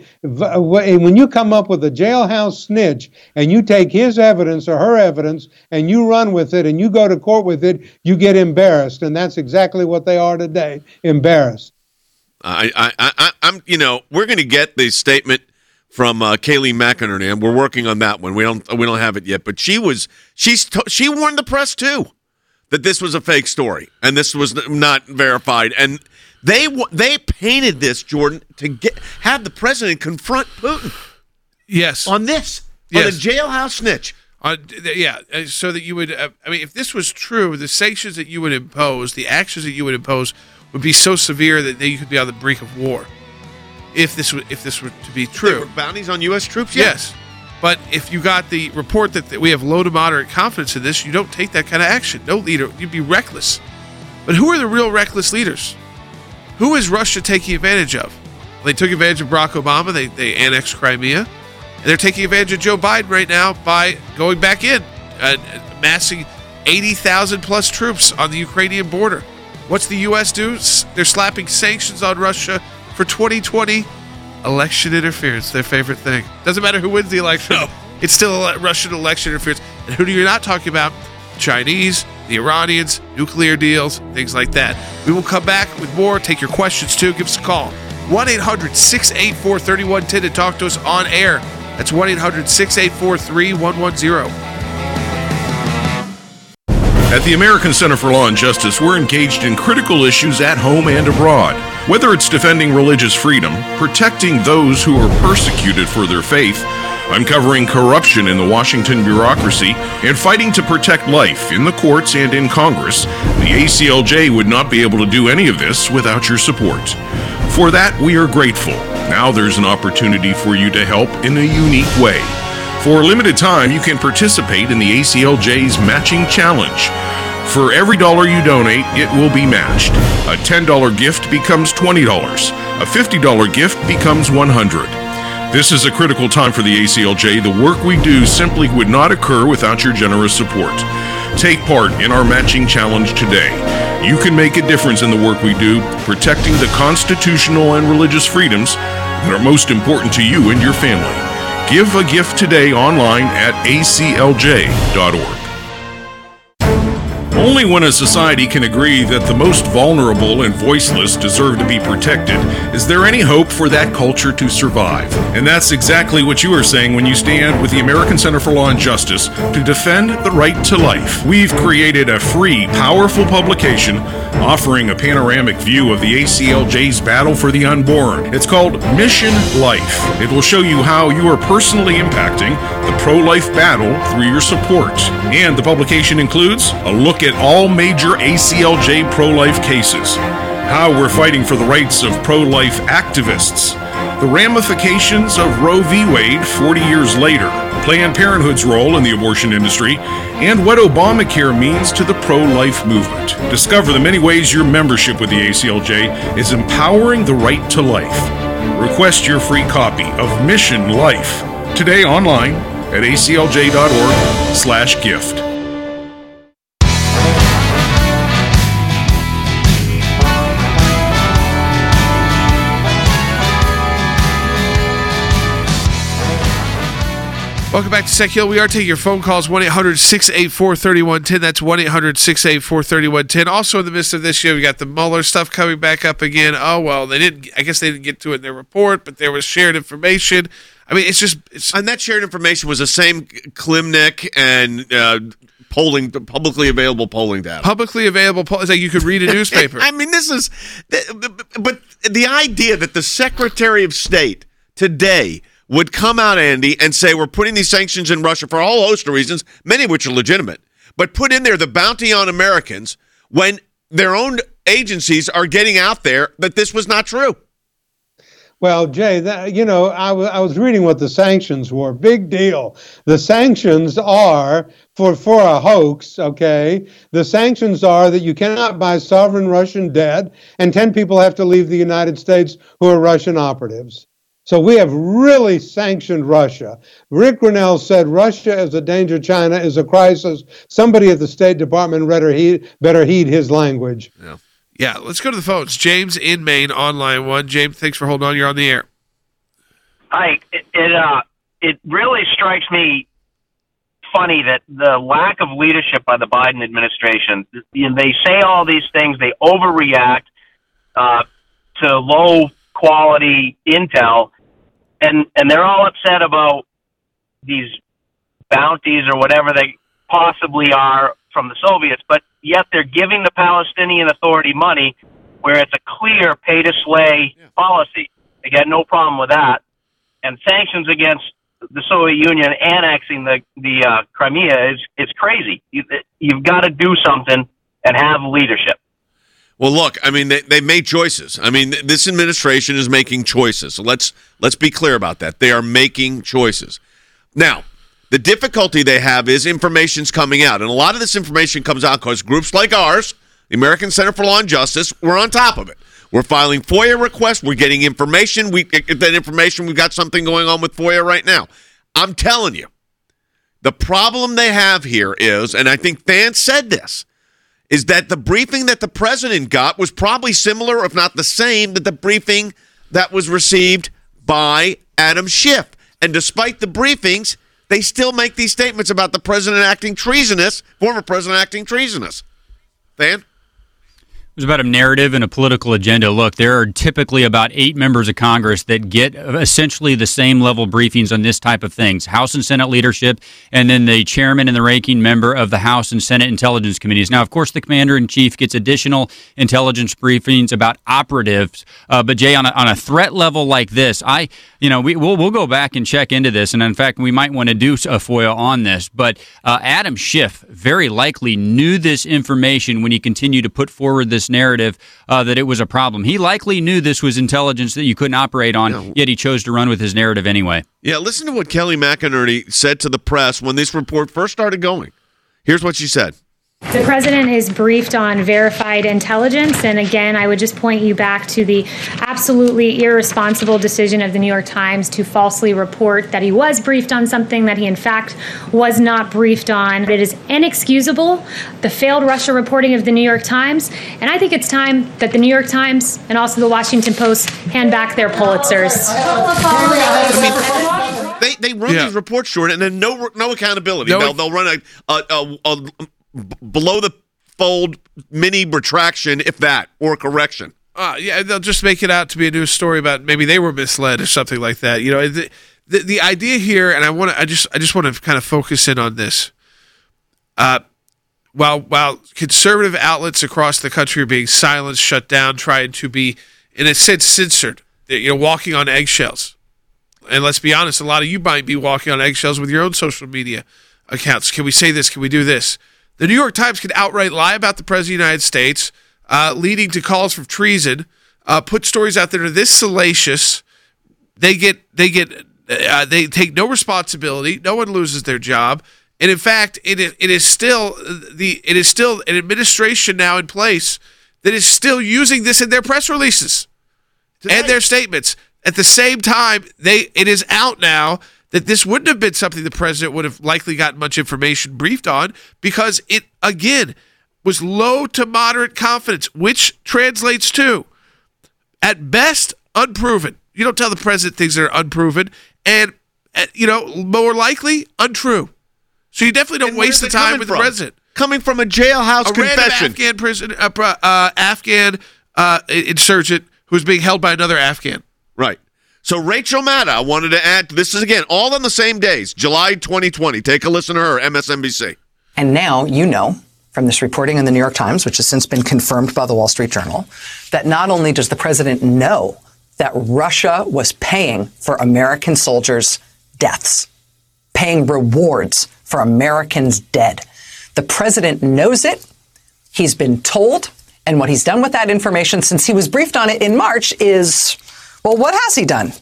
when you come up with a jailhouse snitch and you take his evidence or her evidence and you run with it and you go to court with it, you get embarrassed. And that's exactly what they are today, embarrassed. I, I, I, I'm, you know, we're going to get the statement from uh, Kayleigh McInerney, and we're working on that one. We don't, we don't have it yet, but she was, she's, t- she warned the press too that this was a fake story and this was not verified. And They they painted this, Jordan, to get have the president confront Putin. Yes. On this. Yes. On the jailhouse snitch. Uh, yeah, so that you would, uh, I mean, if this was true, the sanctions that you would impose, the actions that you would impose would be so severe that you could be on the brink of war. If this were, if this were to be true. There were bounties on U S troops? Yeah. Yes. But if you got the report that, that we have low to moderate confidence in this, you don't take that kind of action. No leader, you'd be reckless. But who are the real reckless leaders? Who is Russia taking advantage of? They took advantage of Barack Obama. They they annexed Crimea. And they're taking advantage of Joe Biden right now by going back in, uh, amassing eighty thousand plus troops on the Ukrainian border. What's the U S do? They're slapping sanctions on Russia for twenty twenty election interference, their favorite thing. Doesn't matter who wins the election. No. It's still Russian election interference. And who you're not talking about? Chinese, the Iranians, nuclear deals, things like that. We will come back with more. Take your questions, too. Give us a call. one eight hundred six eight four three one one zero to talk to us on air. That's one eight hundred six eight four three one one zero. At the American Center for Law and Justice, we're engaged in critical issues at home and abroad. Whether it's defending religious freedom, protecting those who are persecuted for their faith, uncovering corruption in the Washington bureaucracy, and fighting to protect life in the courts and in Congress, the A C L J would not be able to do any of this without your support. For that, we are grateful. Now there's an opportunity for you to help in a unique way. For a limited time, you can participate in the A C L J's Matching Challenge. For every dollar you donate, it will be matched. A ten dollar gift becomes twenty dollars. A fifty dollar gift becomes one hundred dollars. This is a critical time for the A C L J. The work we do simply would not occur without your generous support. Take part in our Matching Challenge today. You can make a difference in the work we do, protecting the constitutional and religious freedoms that are most important to you and your family. Give a gift today online at A C L J dot org. Only when a society can agree that the most vulnerable and voiceless deserve to be protected is there any hope for that culture to survive. And that's exactly what you are saying when you stand with the American Center for Law and Justice to defend the right to life. We've created a free, powerful publication offering a panoramic view of the A C L J's battle for the unborn. It's called Mission Life. It will show you how you are personally impacting the pro-life battle through your support. And the publication includes a look at all major A C L J pro-life cases, how we're fighting for the rights of pro-life activists, the ramifications of Roe v. Wade forty years later, Planned Parenthood's role in the abortion industry, and what Obamacare means to the pro-life movement. Discover the many ways your membership with the A C L J is empowering the right to life. Request your free copy of Mission Life today online at A C L J dot org slash gift. Welcome back to Sec Hill. We are taking your phone calls, one eight hundred six eight four three one one zero. That's one eight hundred six eight four three one one zero. Also in the midst of this show, we got the Mueller stuff coming back up again. Oh, well, they didn't, I guess they didn't get to it in their report, but there was shared information. I mean, it's just... It's, and that shared information was the same Klimnik and uh, polling, publicly available polling data. Publicly available polling. It's like you could read a newspaper. I mean, this is... But the idea that the Secretary of State today would come out, Andy, and say we're putting these sanctions in Russia for a whole host of reasons, many of which are legitimate, but put in there the bounty on Americans when their own agencies are getting out there that this was not true. Well, Jay, that, you know, I, w- I was reading what the sanctions were. Big deal. The sanctions are for, for a hoax, okay? The sanctions are that you cannot buy sovereign Russian debt, and ten people have to leave the United States who are Russian operatives. So we have really sanctioned Russia. Rick Grinnell said Russia is a danger, China is a crisis. Somebody at the State Department better heed, better heed his language. Yeah. Yeah, let's go to the phones. James in Maine on line one. James, thanks for holding on. You're on the air. Hi. It, it, uh, it really strikes me funny that the lack of leadership by the Biden administration, you know, they say all these things, they overreact uh, to low quality intel, and and they're all upset about these bounties or whatever they possibly are from the Soviets, but yet they're giving the Palestinian Authority money where it's a clear pay-to-slay yeah. policy. They got no problem with that. And sanctions against the Soviet Union annexing the, the uh, Crimea is it's crazy. You, you've got to do something and have leadership. Well, look, I mean, they, they made choices. I mean, this administration is making choices. So let's let's be clear about that. They are making choices. Now, the difficulty they have is information's coming out. And a lot of this information comes out because groups like ours, the American Center for Law and Justice, we're on top of it. We're filing FOIA requests. We're getting information. We get that information. We've got something going on with FOIA right now. I'm telling you, the problem they have here is, and I think Vance said this, is that the briefing that the president got was probably similar, if not the same, to the briefing that was received by Adam Schiff. And despite the briefings, they still make these statements about the president acting treasonous, former president acting treasonous. Van? It was about a narrative and a political agenda. Look, there are typically about eight members of Congress that get essentially the same level briefings on this type of things. House and Senate leadership, and then the chairman and the ranking member of the House and Senate Intelligence Committees. Now, of course, the commander-in-chief gets additional intelligence briefings about operatives. Uh, but, Jay, on a, on a threat level like this, I, you know, we, we'll, we'll go back and check into this. And, in fact, we might want to do a FOIA on this. But uh, Adam Schiff very likely knew this information when he continued to put forward this narrative uh, that it was a problem. He likely knew this was intelligence that you couldn't operate on, no. yet he chose to run with his narrative anyway. Yeah, listen to what Kelly McInerney said to the press when this report first started going. Here's what she said. The president is briefed on verified intelligence, and again, I would just point you back to the absolutely irresponsible decision of the New York Times to falsely report that he was briefed on something that he in fact was not briefed on. It is inexcusable, the failed Russia reporting of the New York Times, and I think it's time that the New York Times and also the Washington Post hand back their Pulitzers. I mean, they, they run yeah. these reports, Jordan, and then no no accountability. No, they'll, they'll run a... a, a, a below the fold mini retraction, if that, or correction. Uh, yeah, they'll just make it out to be a news story about maybe they were misled or something like that. You know, the the, the idea here, and I want to, I just, I just want to kind of focus in on this. Uh, while while conservative outlets across the country are being silenced, shut down, trying to be, in a sense, censored, you know, walking on eggshells. And let's be honest, a lot of you might be walking on eggshells with your own social media accounts. Can we say this? Can we do this? The New York Times can outright lie about the President of the United States, uh, leading to calls for treason, uh, put stories out that are this salacious. They get, they get, uh, they take no responsibility. No one loses their job, and in fact, it is, it is still the, it is still an administration now in place that is still using this in their press releases Today. and their statements. At the same time, they, it is out now that this wouldn't have been something the president would have likely gotten much information briefed on because it, again, was low to moderate confidence, which translates to, at best, unproven. You don't tell the president things that are unproven, and, you know, more likely, untrue. So you definitely don't waste the time with from? the president. Coming from a jailhouse a confession. A random Afghan, prison, uh, uh, Afghan uh, insurgent who's being held by another Afghan. Right. So Rachel Maddow wanted to add, this is again, all on the same days, July twenty twenty. Take a listen to her, M S N B C. And now you know from this reporting in the New York Times, which has since been confirmed by the Wall Street Journal, that not only does the president know that Russia was paying for American soldiers' deaths, paying rewards for Americans dead. The president knows it. He's been told. And what he's done with that information since he was briefed on it in March is... well, what has he done?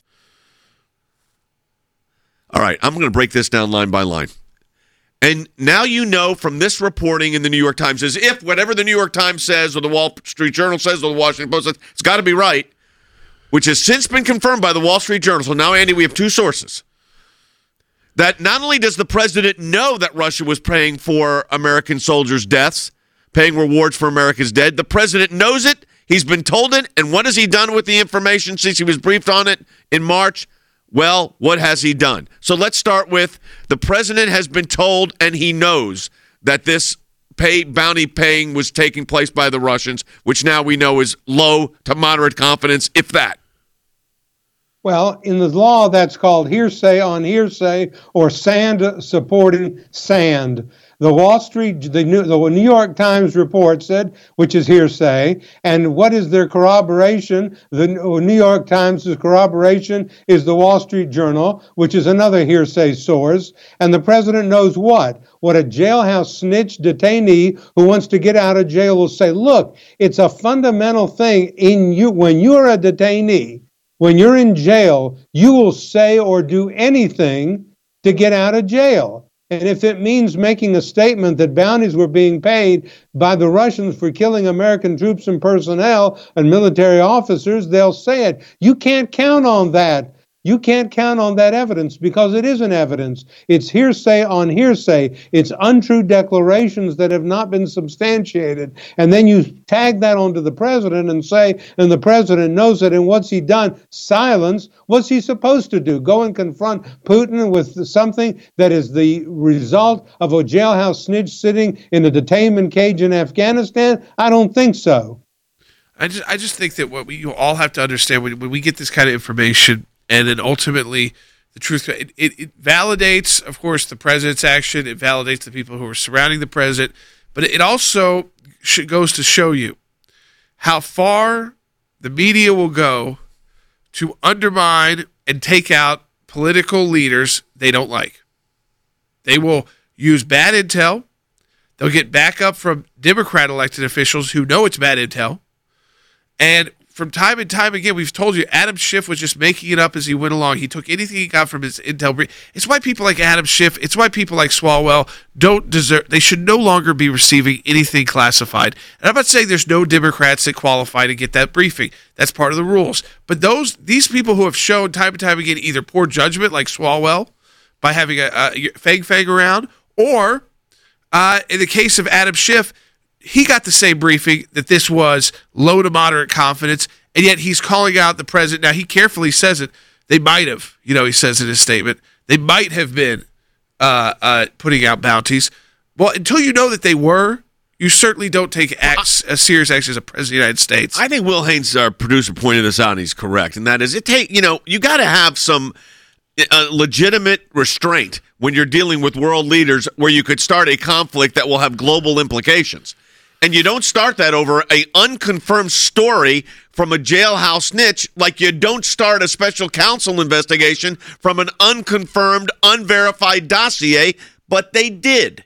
All right, I'm going to break this down line by line. And now you know from this reporting in the New York Times, as if whatever the New York Times says or the Wall Street Journal says or the Washington Post says, it's got to be right, which has since been confirmed by the Wall Street Journal. So now, Andy, we have two sources. That not only does the president know that Russia was paying for American soldiers' deaths, paying rewards for America's dead, the president knows it. He's been told it, and what has he done with the information since he was briefed on it in March? Well, what has he done? So let's start with the president has been told, and he knows that this pay bounty paying was taking place by the Russians, which now we know is low to moderate confidence, if that. Well, in the law, that's called hearsay on hearsay or sand supporting sand. The Wall Street, the New, the New York Times report said, which is hearsay, and what is their corroboration? The New York Times' corroboration is the Wall Street Journal, which is another hearsay source, and the president knows what? What a jailhouse snitch detainee who wants to get out of jail will say, look, it's a fundamental thing in you when you're a detainee, when you're in jail, you will say or do anything to get out of jail. And if it means making a statement that bounties were being paid by the Russians for killing American troops and personnel and military officers, they'll say it. You can't count on that. You can't count on that evidence because it isn't evidence. It's hearsay on hearsay. It's untrue declarations that have not been substantiated. And then you tag that onto the president and say, and the president knows it, and what's he done? Silence. What's he supposed to do? Go and confront Putin with something that is the result of a jailhouse snitch sitting in a detainment cage in Afghanistan? I don't think so. I just I just think that what we you all have to understand when, when we get this kind of information, and then ultimately the truth, it, it, it validates, of course, the president's action. It validates the people who are surrounding the president, but it also sh- goes to show you how far the media will go to undermine and take out political leaders they don't like. They will use bad intel. They'll get backup from Democrat elected officials who know it's bad intel. And from time and time again, we've told you, Adam Schiff was just making it up as he went along. He took anything he got from his intel brief. It's why people like Adam Schiff, it's why people like Swalwell don't deserve, they should no longer be receiving anything classified. And I'm not saying there's no Democrats that qualify to get that briefing. That's part of the rules. But those, these people who have shown time and time again either poor judgment, like Swalwell, by having a, a fag fag around, or uh, in the case of Adam Schiff, he got the same briefing that this was low to moderate confidence, and yet he's calling out the president. Now, he carefully says it. They might have, you know, he says in his statement, they might have been uh, uh, putting out bounties. Well, until you know that they were, you certainly don't take acts, a serious action as a president of the United States. I think Will Haynes, our producer, pointed this out, and he's correct, and that is, it take you know, you got to have some uh, legitimate restraint when you're dealing with world leaders where you could start a conflict that will have global implications. And you don't start that over a unconfirmed story from a jailhouse snitch, like you don't start a special counsel investigation from an unconfirmed, unverified dossier, but they did.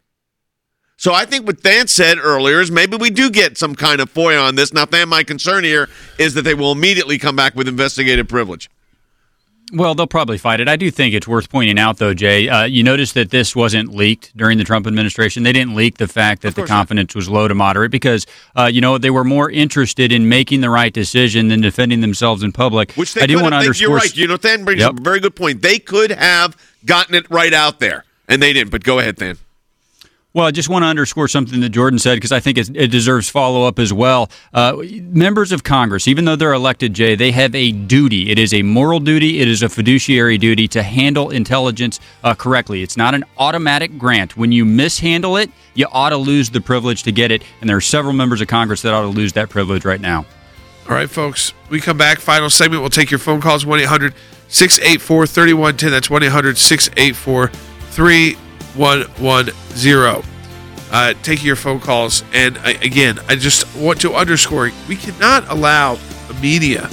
So I think what Than said earlier is maybe we do get some kind of F O I A on this. Now, Than, my concern here is that they will immediately come back with investigative privilege. Well, they'll probably fight it. I do think it's worth pointing out, though, Jay. Uh, you notice that this wasn't leaked during the Trump administration. They didn't leak the fact that the confidence not. was low to moderate because, uh, you know, they were more interested in making the right decision than defending themselves in public. Which they I do could want to have, underscore. You're right. You know, Than brings yep. up a very good point. They could have gotten it right out there, and they didn't. But go ahead, Than. Well, I just want to underscore something that Jordan said because I think it, it deserves follow-up as well. Uh, members of Congress, even though they're elected, Jay, they have a duty. It is a moral duty. It is a fiduciary duty to handle intelligence uh, correctly. It's not an automatic grant. When you mishandle it, you ought to lose the privilege to get it, and there are several members of Congress that ought to lose that privilege right now. All right, folks. We come back. Final segment. We'll take your phone calls. one eight hundred six eight four three one one zero. That's one eight hundred six eight four three one one zero. Uh, taking your phone calls. And I, again, I just want to underscore, we cannot allow the media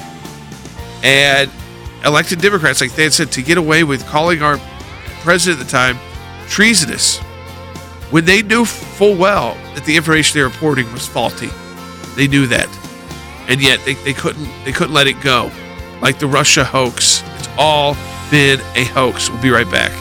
and elected Democrats, like Than said, to get away with calling our president at the time treasonous when they knew full well that the information they were reporting was faulty. They knew that. And yet they, they couldn't they couldn't let it go. Like the Russia hoax. It's all been a hoax. We'll be right back.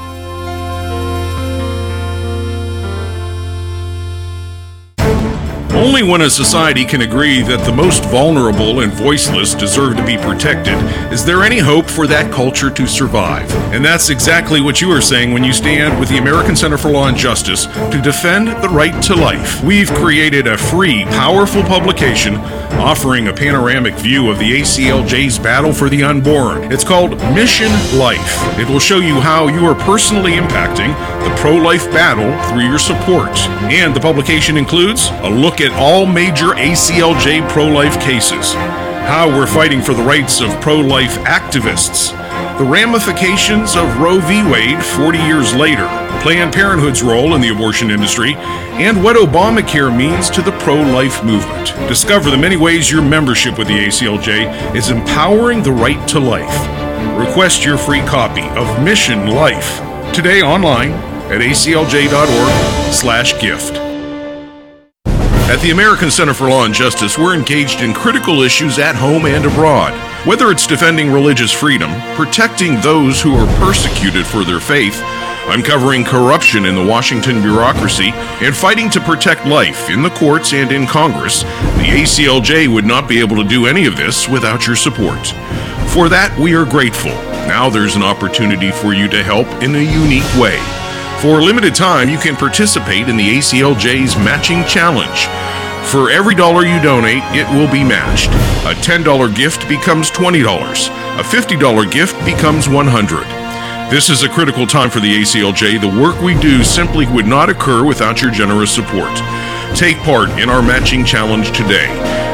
Only when a society can agree that the most vulnerable and voiceless deserve to be protected is there any hope for that culture to survive. And that's exactly what you are saying when you stand with the American Center for Law and Justice to defend the right to life. We've created a free, powerful publication offering a panoramic view of the A C L J's battle for the unborn. It's called Mission Life. It will show you how you are personally impacting the pro-life battle through your support. And the publication includes a look at all major A C L J pro-life cases, how we're fighting for the rights of pro-life activists, the ramifications of Roe v. Wade forty years later, Planned Parenthood's role in the abortion industry, and what Obamacare means to the pro-life movement. Discover the many ways your membership with the A C L J is empowering the right to life. Request your free copy of Mission Life today online at A C L J dot org slash gift. At the American Center for Law and Justice, we're engaged in critical issues at home and abroad. Whether it's defending religious freedom, protecting those who are persecuted for their faith, uncovering corruption in the Washington bureaucracy, and fighting to protect life in the courts and in Congress, the A C L J would not be able to do any of this without your support. For that, we are grateful. Now there's an opportunity for you to help in a unique way. For a limited time, you can participate in the A C L J's Matching Challenge. For every dollar you donate, it will be matched. A ten dollars gift becomes twenty dollars. A fifty dollars gift becomes one hundred dollars. This is a critical time for the A C L J. The work we do simply would not occur without your generous support. Take part in our Matching Challenge today.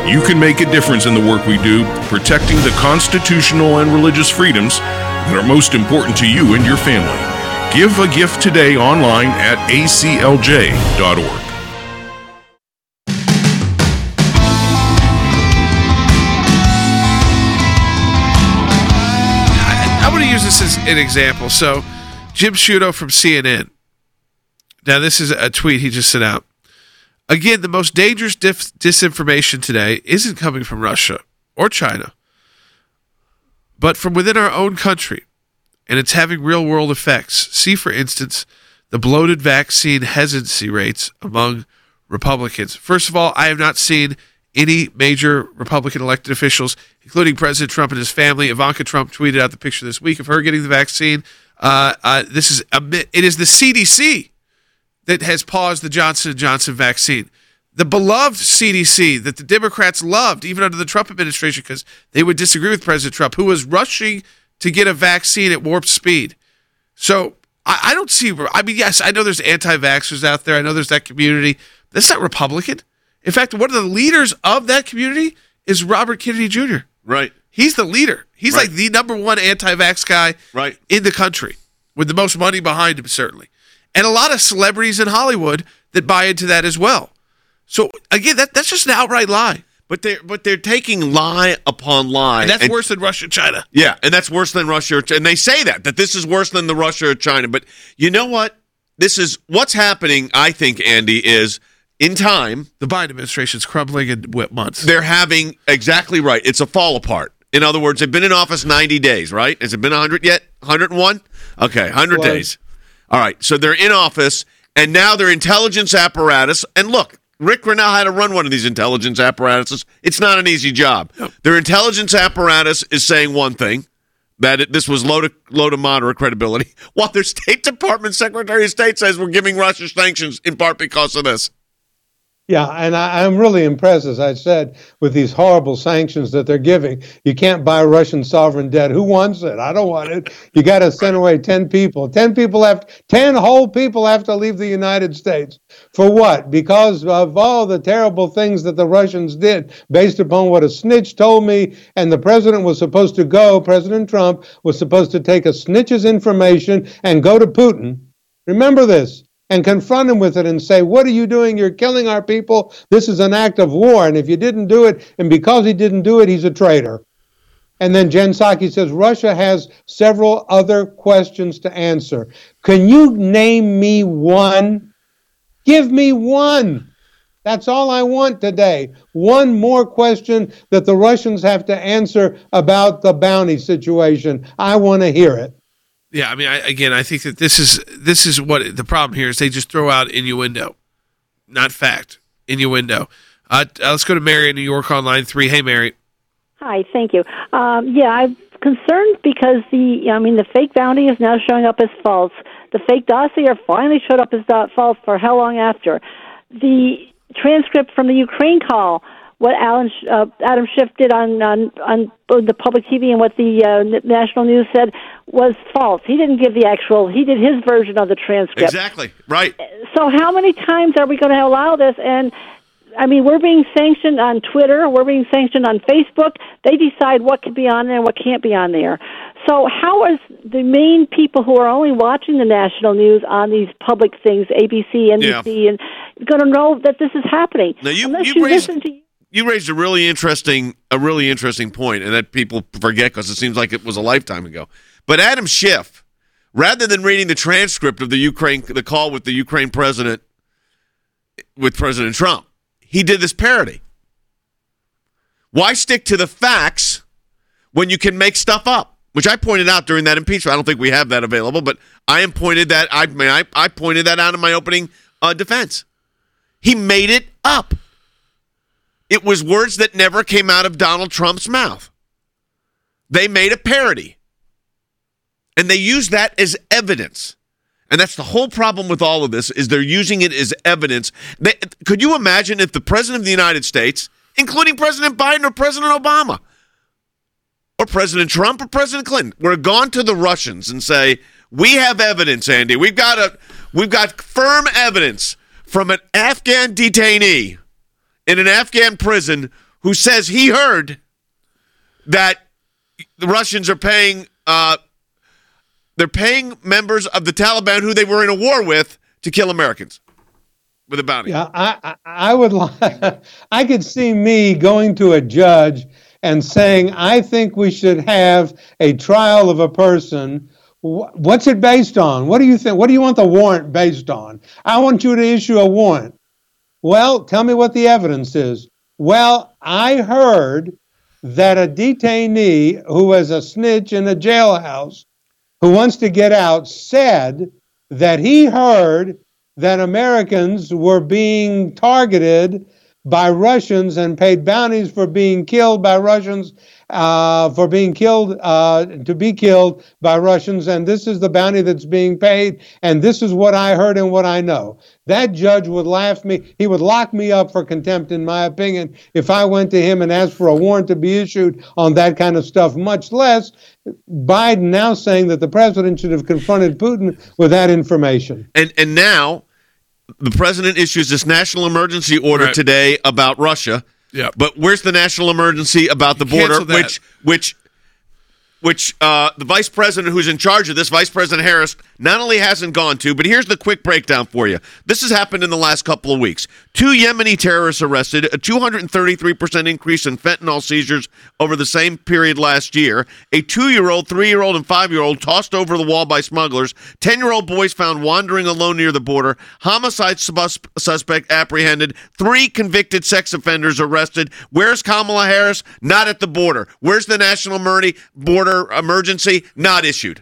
You can make a difference in the work we do, protecting the constitutional and religious freedoms that are most important to you and your family. Give a gift today online at a c l j dot org. I want to use this as an example. So, Jim Sciutto from C N N. Now, this is a tweet he just sent out. Again, the most dangerous dif- disinformation today isn't coming from Russia or China, but from within our own country, and it's having real-world effects. See, for instance, the bloated vaccine hesitancy rates among Republicans. First of all, I have not seen any major Republican elected officials, including President Trump and his family. Ivanka Trump tweeted out the picture this week of her getting the vaccine. Uh, uh, this is a, it is the C D C that has paused the Johnson and Johnson vaccine. The beloved C D C that the Democrats loved, even under the Trump administration, because they would disagree with President Trump, who was rushing to get a vaccine at warp speed. So I, I don't see, I mean, yes, I know there's anti-vaxxers out there. I know there's that community. That's not Republican. In fact, one of the leaders of that community is Robert Kennedy Junior Right. He's the leader. He's Right. like the number one anti-vax guy right. in the country, with the most money behind him, certainly. And a lot of celebrities in Hollywood that buy into that as well. So, again, that that's just an outright lie. But they're, but they're taking lie upon lie. And that's and, worse than Russia and China. Yeah, and that's worse than Russia. And they say that, that this is worse than the Russia or China. But you know what? This is what's happening, I think, Andy, is in time. The Biden administration's crumbling in what months? They're having, exactly right. It's a fall apart. In other words, they've been in office ninety days, right? Has it been one hundred yet? one hundred one? Okay, one hundred Well, days. All right, so they're in office, and now their intelligence apparatus, and look, Rick Grenell had to run one of these intelligence apparatuses. It's not an easy job. No. Their intelligence apparatus is saying one thing, that it, this was low to, low to moderate credibility, while their State Department Secretary of State says we're giving Russia sanctions in part because of this. Yeah, and I, I'm really impressed, as I said, with these horrible sanctions that they're giving. You can't buy Russian sovereign debt. Who wants it? I don't want it. You got to send away ten people. ten people have, ten whole people have to leave the United States. For what? Because of all the terrible things that the Russians did, based upon what a snitch told me, and the president was supposed to go, President Trump was supposed to take a snitch's information and go to Putin. Remember this. And confront him with it and say, what are you doing? You're killing our people. This is an act of war. And if you didn't do it, and because he didn't do it, he's a traitor. And then Jen Psaki says, Russia has several other questions to answer. Can you name me one? Give me one. That's all I want today. One more question that the Russians have to answer about the bounty situation. I want to hear it. Yeah, I mean, I, again, I think that this is this is what the problem here is. They just throw out innuendo, not fact. Innuendo. Uh, let's go to Mary in New York on line three. Hey, Mary. Hi, thank you. Um, yeah, I'm concerned because the, I mean, the fake bounty is now showing up as false. The fake dossier finally showed up as false for how long after? The transcript from the Ukraine call, what Alan, uh, Adam Schiff did on, on on the public T V and what the uh, national news said was false. He didn't give the actual, he did his version of the transcript. Exactly, right. So how many times are we going to allow this? And, I mean, we're being sanctioned on Twitter, we're being sanctioned on Facebook. They decide what can be on there and what can't be on there. So how is the main people who are only watching the national news on these public things, A B C, N B C, yeah. and going to know that this is happening? Now you, Unless you, you raised, listen to... You raised a really interesting, a really interesting point, and that people forget because it seems like it was a lifetime ago. But Adam Schiff, rather than reading the transcript of the Ukraine, the call with the Ukraine president, with President Trump, he did this parody. Why stick to the facts when you can make stuff up? Which I pointed out during that impeachment. I don't think we have that available, but I am pointed that I mean, I, I pointed that out in my opening uh, defense. He made it up. It was words that never came out of Donald Trump's mouth. They made a parody. And they used that as evidence. And that's the whole problem with all of this, is they're using it as evidence. They, could you imagine if the President of the United States, including President Biden or President Obama, or President Trump or President Clinton, were gone to the Russians and say, we have evidence, Andy. We've got a, we've got firm evidence from an Afghan detainee in an Afghan prison who says he heard that the Russians are paying uh, they're paying members of the Taliban who they were in a war with to kill Americans with a bounty. Yeah, I, I, I would like, I could see me going to a judge and saying, I think we should have a trial of a person. What's it based on? What do you think? What do you want the warrant based on? I want you to issue a warrant. Well, tell me what the evidence is. Well, I heard that a detainee who was a snitch in a jailhouse who wants to get out said that he heard that Americans were being targeted by Russians and paid bounties for being killed by Russians, uh, for being killed, uh, to be killed by Russians. And this is the bounty that's being paid. And this is what I heard and what I know. That judge would laugh me. He would lock me up for contempt, in my opinion, if I went to him and asked for a warrant to be issued on that kind of stuff, much less Biden now saying that the president should have confronted Putin with that information. And and now the president issues this national emergency order Right. today about Russia. Yeah. But where's the national emergency about the border, Cancel that. which which which uh, the vice president who's in charge of this, Vice President Harris, not only hasn't gone to, but here's the quick breakdown for you. This has happened in the last couple of weeks. Two Yemeni terrorists arrested, a two hundred thirty-three percent increase in fentanyl seizures over the same period last year, a two-year-old, three-year-old, and five-year-old tossed over the wall by smugglers, ten-year-old boys found wandering alone near the border, homicide sus- suspect apprehended, three convicted sex offenders arrested. Where's Kamala Harris? Not at the border. Where's the national emergency? Border emergency? Not issued.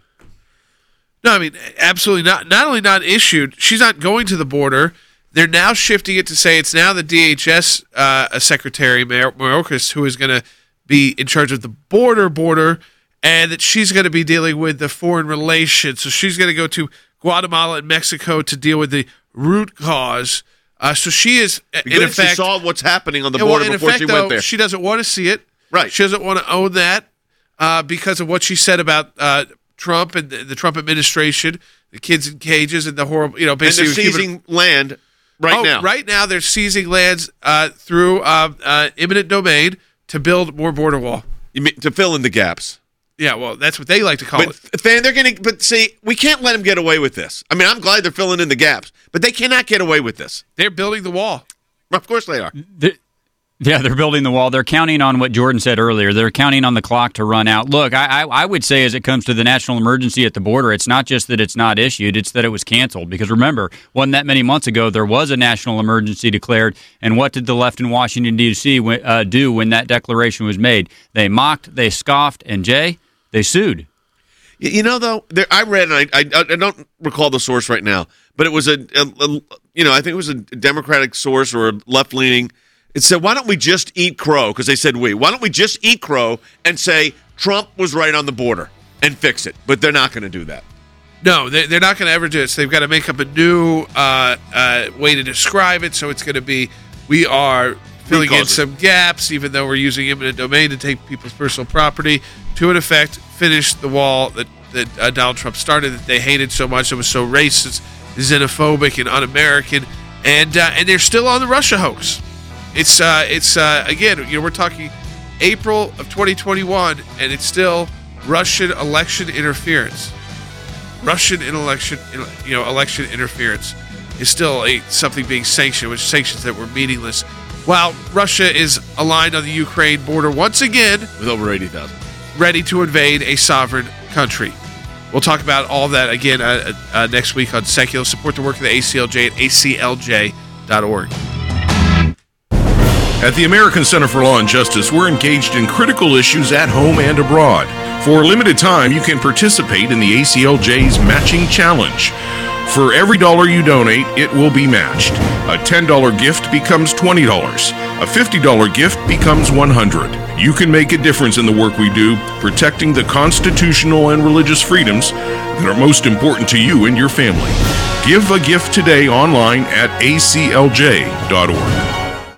No, I mean, absolutely not. Not only not issued, she's not going to the border. They're now shifting it to say it's now the D H S uh, Secretary, Mayorkas, who is going to be in charge of the border border, and that she's going to be dealing with the foreign relations. So she's going to go to Guatemala and Mexico to deal with the root cause. Uh, so she is, Because in effect, she saw what's happening on the yeah, well, border in before effect, she though, went there. She doesn't want to see it. Right. She doesn't want to own that uh, because of what she said about uh, Trump and the, the Trump administration, the kids in cages, and the horrible, you know, And they're basically seizing human- land right oh, now. Right now, they're seizing lands uh, through uh, uh, eminent domain to build more border wall. You mean to fill in the gaps? Yeah, well, that's what they like to call But it. Than, they're going to. But see, we can't let them get away with this. I mean, I'm glad they're filling in the gaps, but they cannot get away with this. They're building the wall. Of course they are. The, yeah, they're building the wall. They're counting on what Jordan said earlier. They're counting on the clock to run out. Look, I, I, I would say as it comes to the national emergency at the border, it's not just that it's not issued, it's that it was canceled. Because remember, wasn't that many months ago, there was a national emergency declared. And what did the left in Washington, D C uh, do when that declaration was made? They mocked, they scoffed, and Jay, they sued. You know, though, there, I read, and I, I, I don't recall the source right now, but it was a, a, a, you know, I think it was a Democratic source or a left-leaning. It said, why don't we just eat crow? Because they said we. Why don't we just eat crow and say Trump was right on the border and fix it? But they're not going to do that. No, they, they're not going to ever do it. So they've got to make up a new uh, uh, way to describe it. So it's going to be, we are filling in some gaps, even though we're using eminent domain to take people's personal property to, in effect, finish the wall that, that uh, Donald Trump started, that they hated so much. It was so racist, xenophobic, and un-American. And, uh, and they're still on the Russia hoax. It's uh, it's uh, again, you know, we're talking April of twenty twenty-one, and it's still Russian election interference. Russian election, you know, election interference is still a something being sanctioned, which sanctions that were meaningless. While Russia is aligned on the Ukraine border once again, with over eighty thousand, ready to invade a sovereign country. We'll talk about all that again uh, uh, next week on Secular. Support the work of the A C L J at A C L J dot org. At the American Center for Law and Justice, we're engaged in critical issues at home and abroad. For a limited time, you can participate in the A C L J's Matching Challenge. For every dollar you donate, it will be matched. A ten dollars gift becomes twenty dollars. A fifty dollars gift becomes one hundred dollars. You can make a difference in the work we do, protecting the constitutional and religious freedoms that are most important to you and your family. Give a gift today online at A C L J dot org.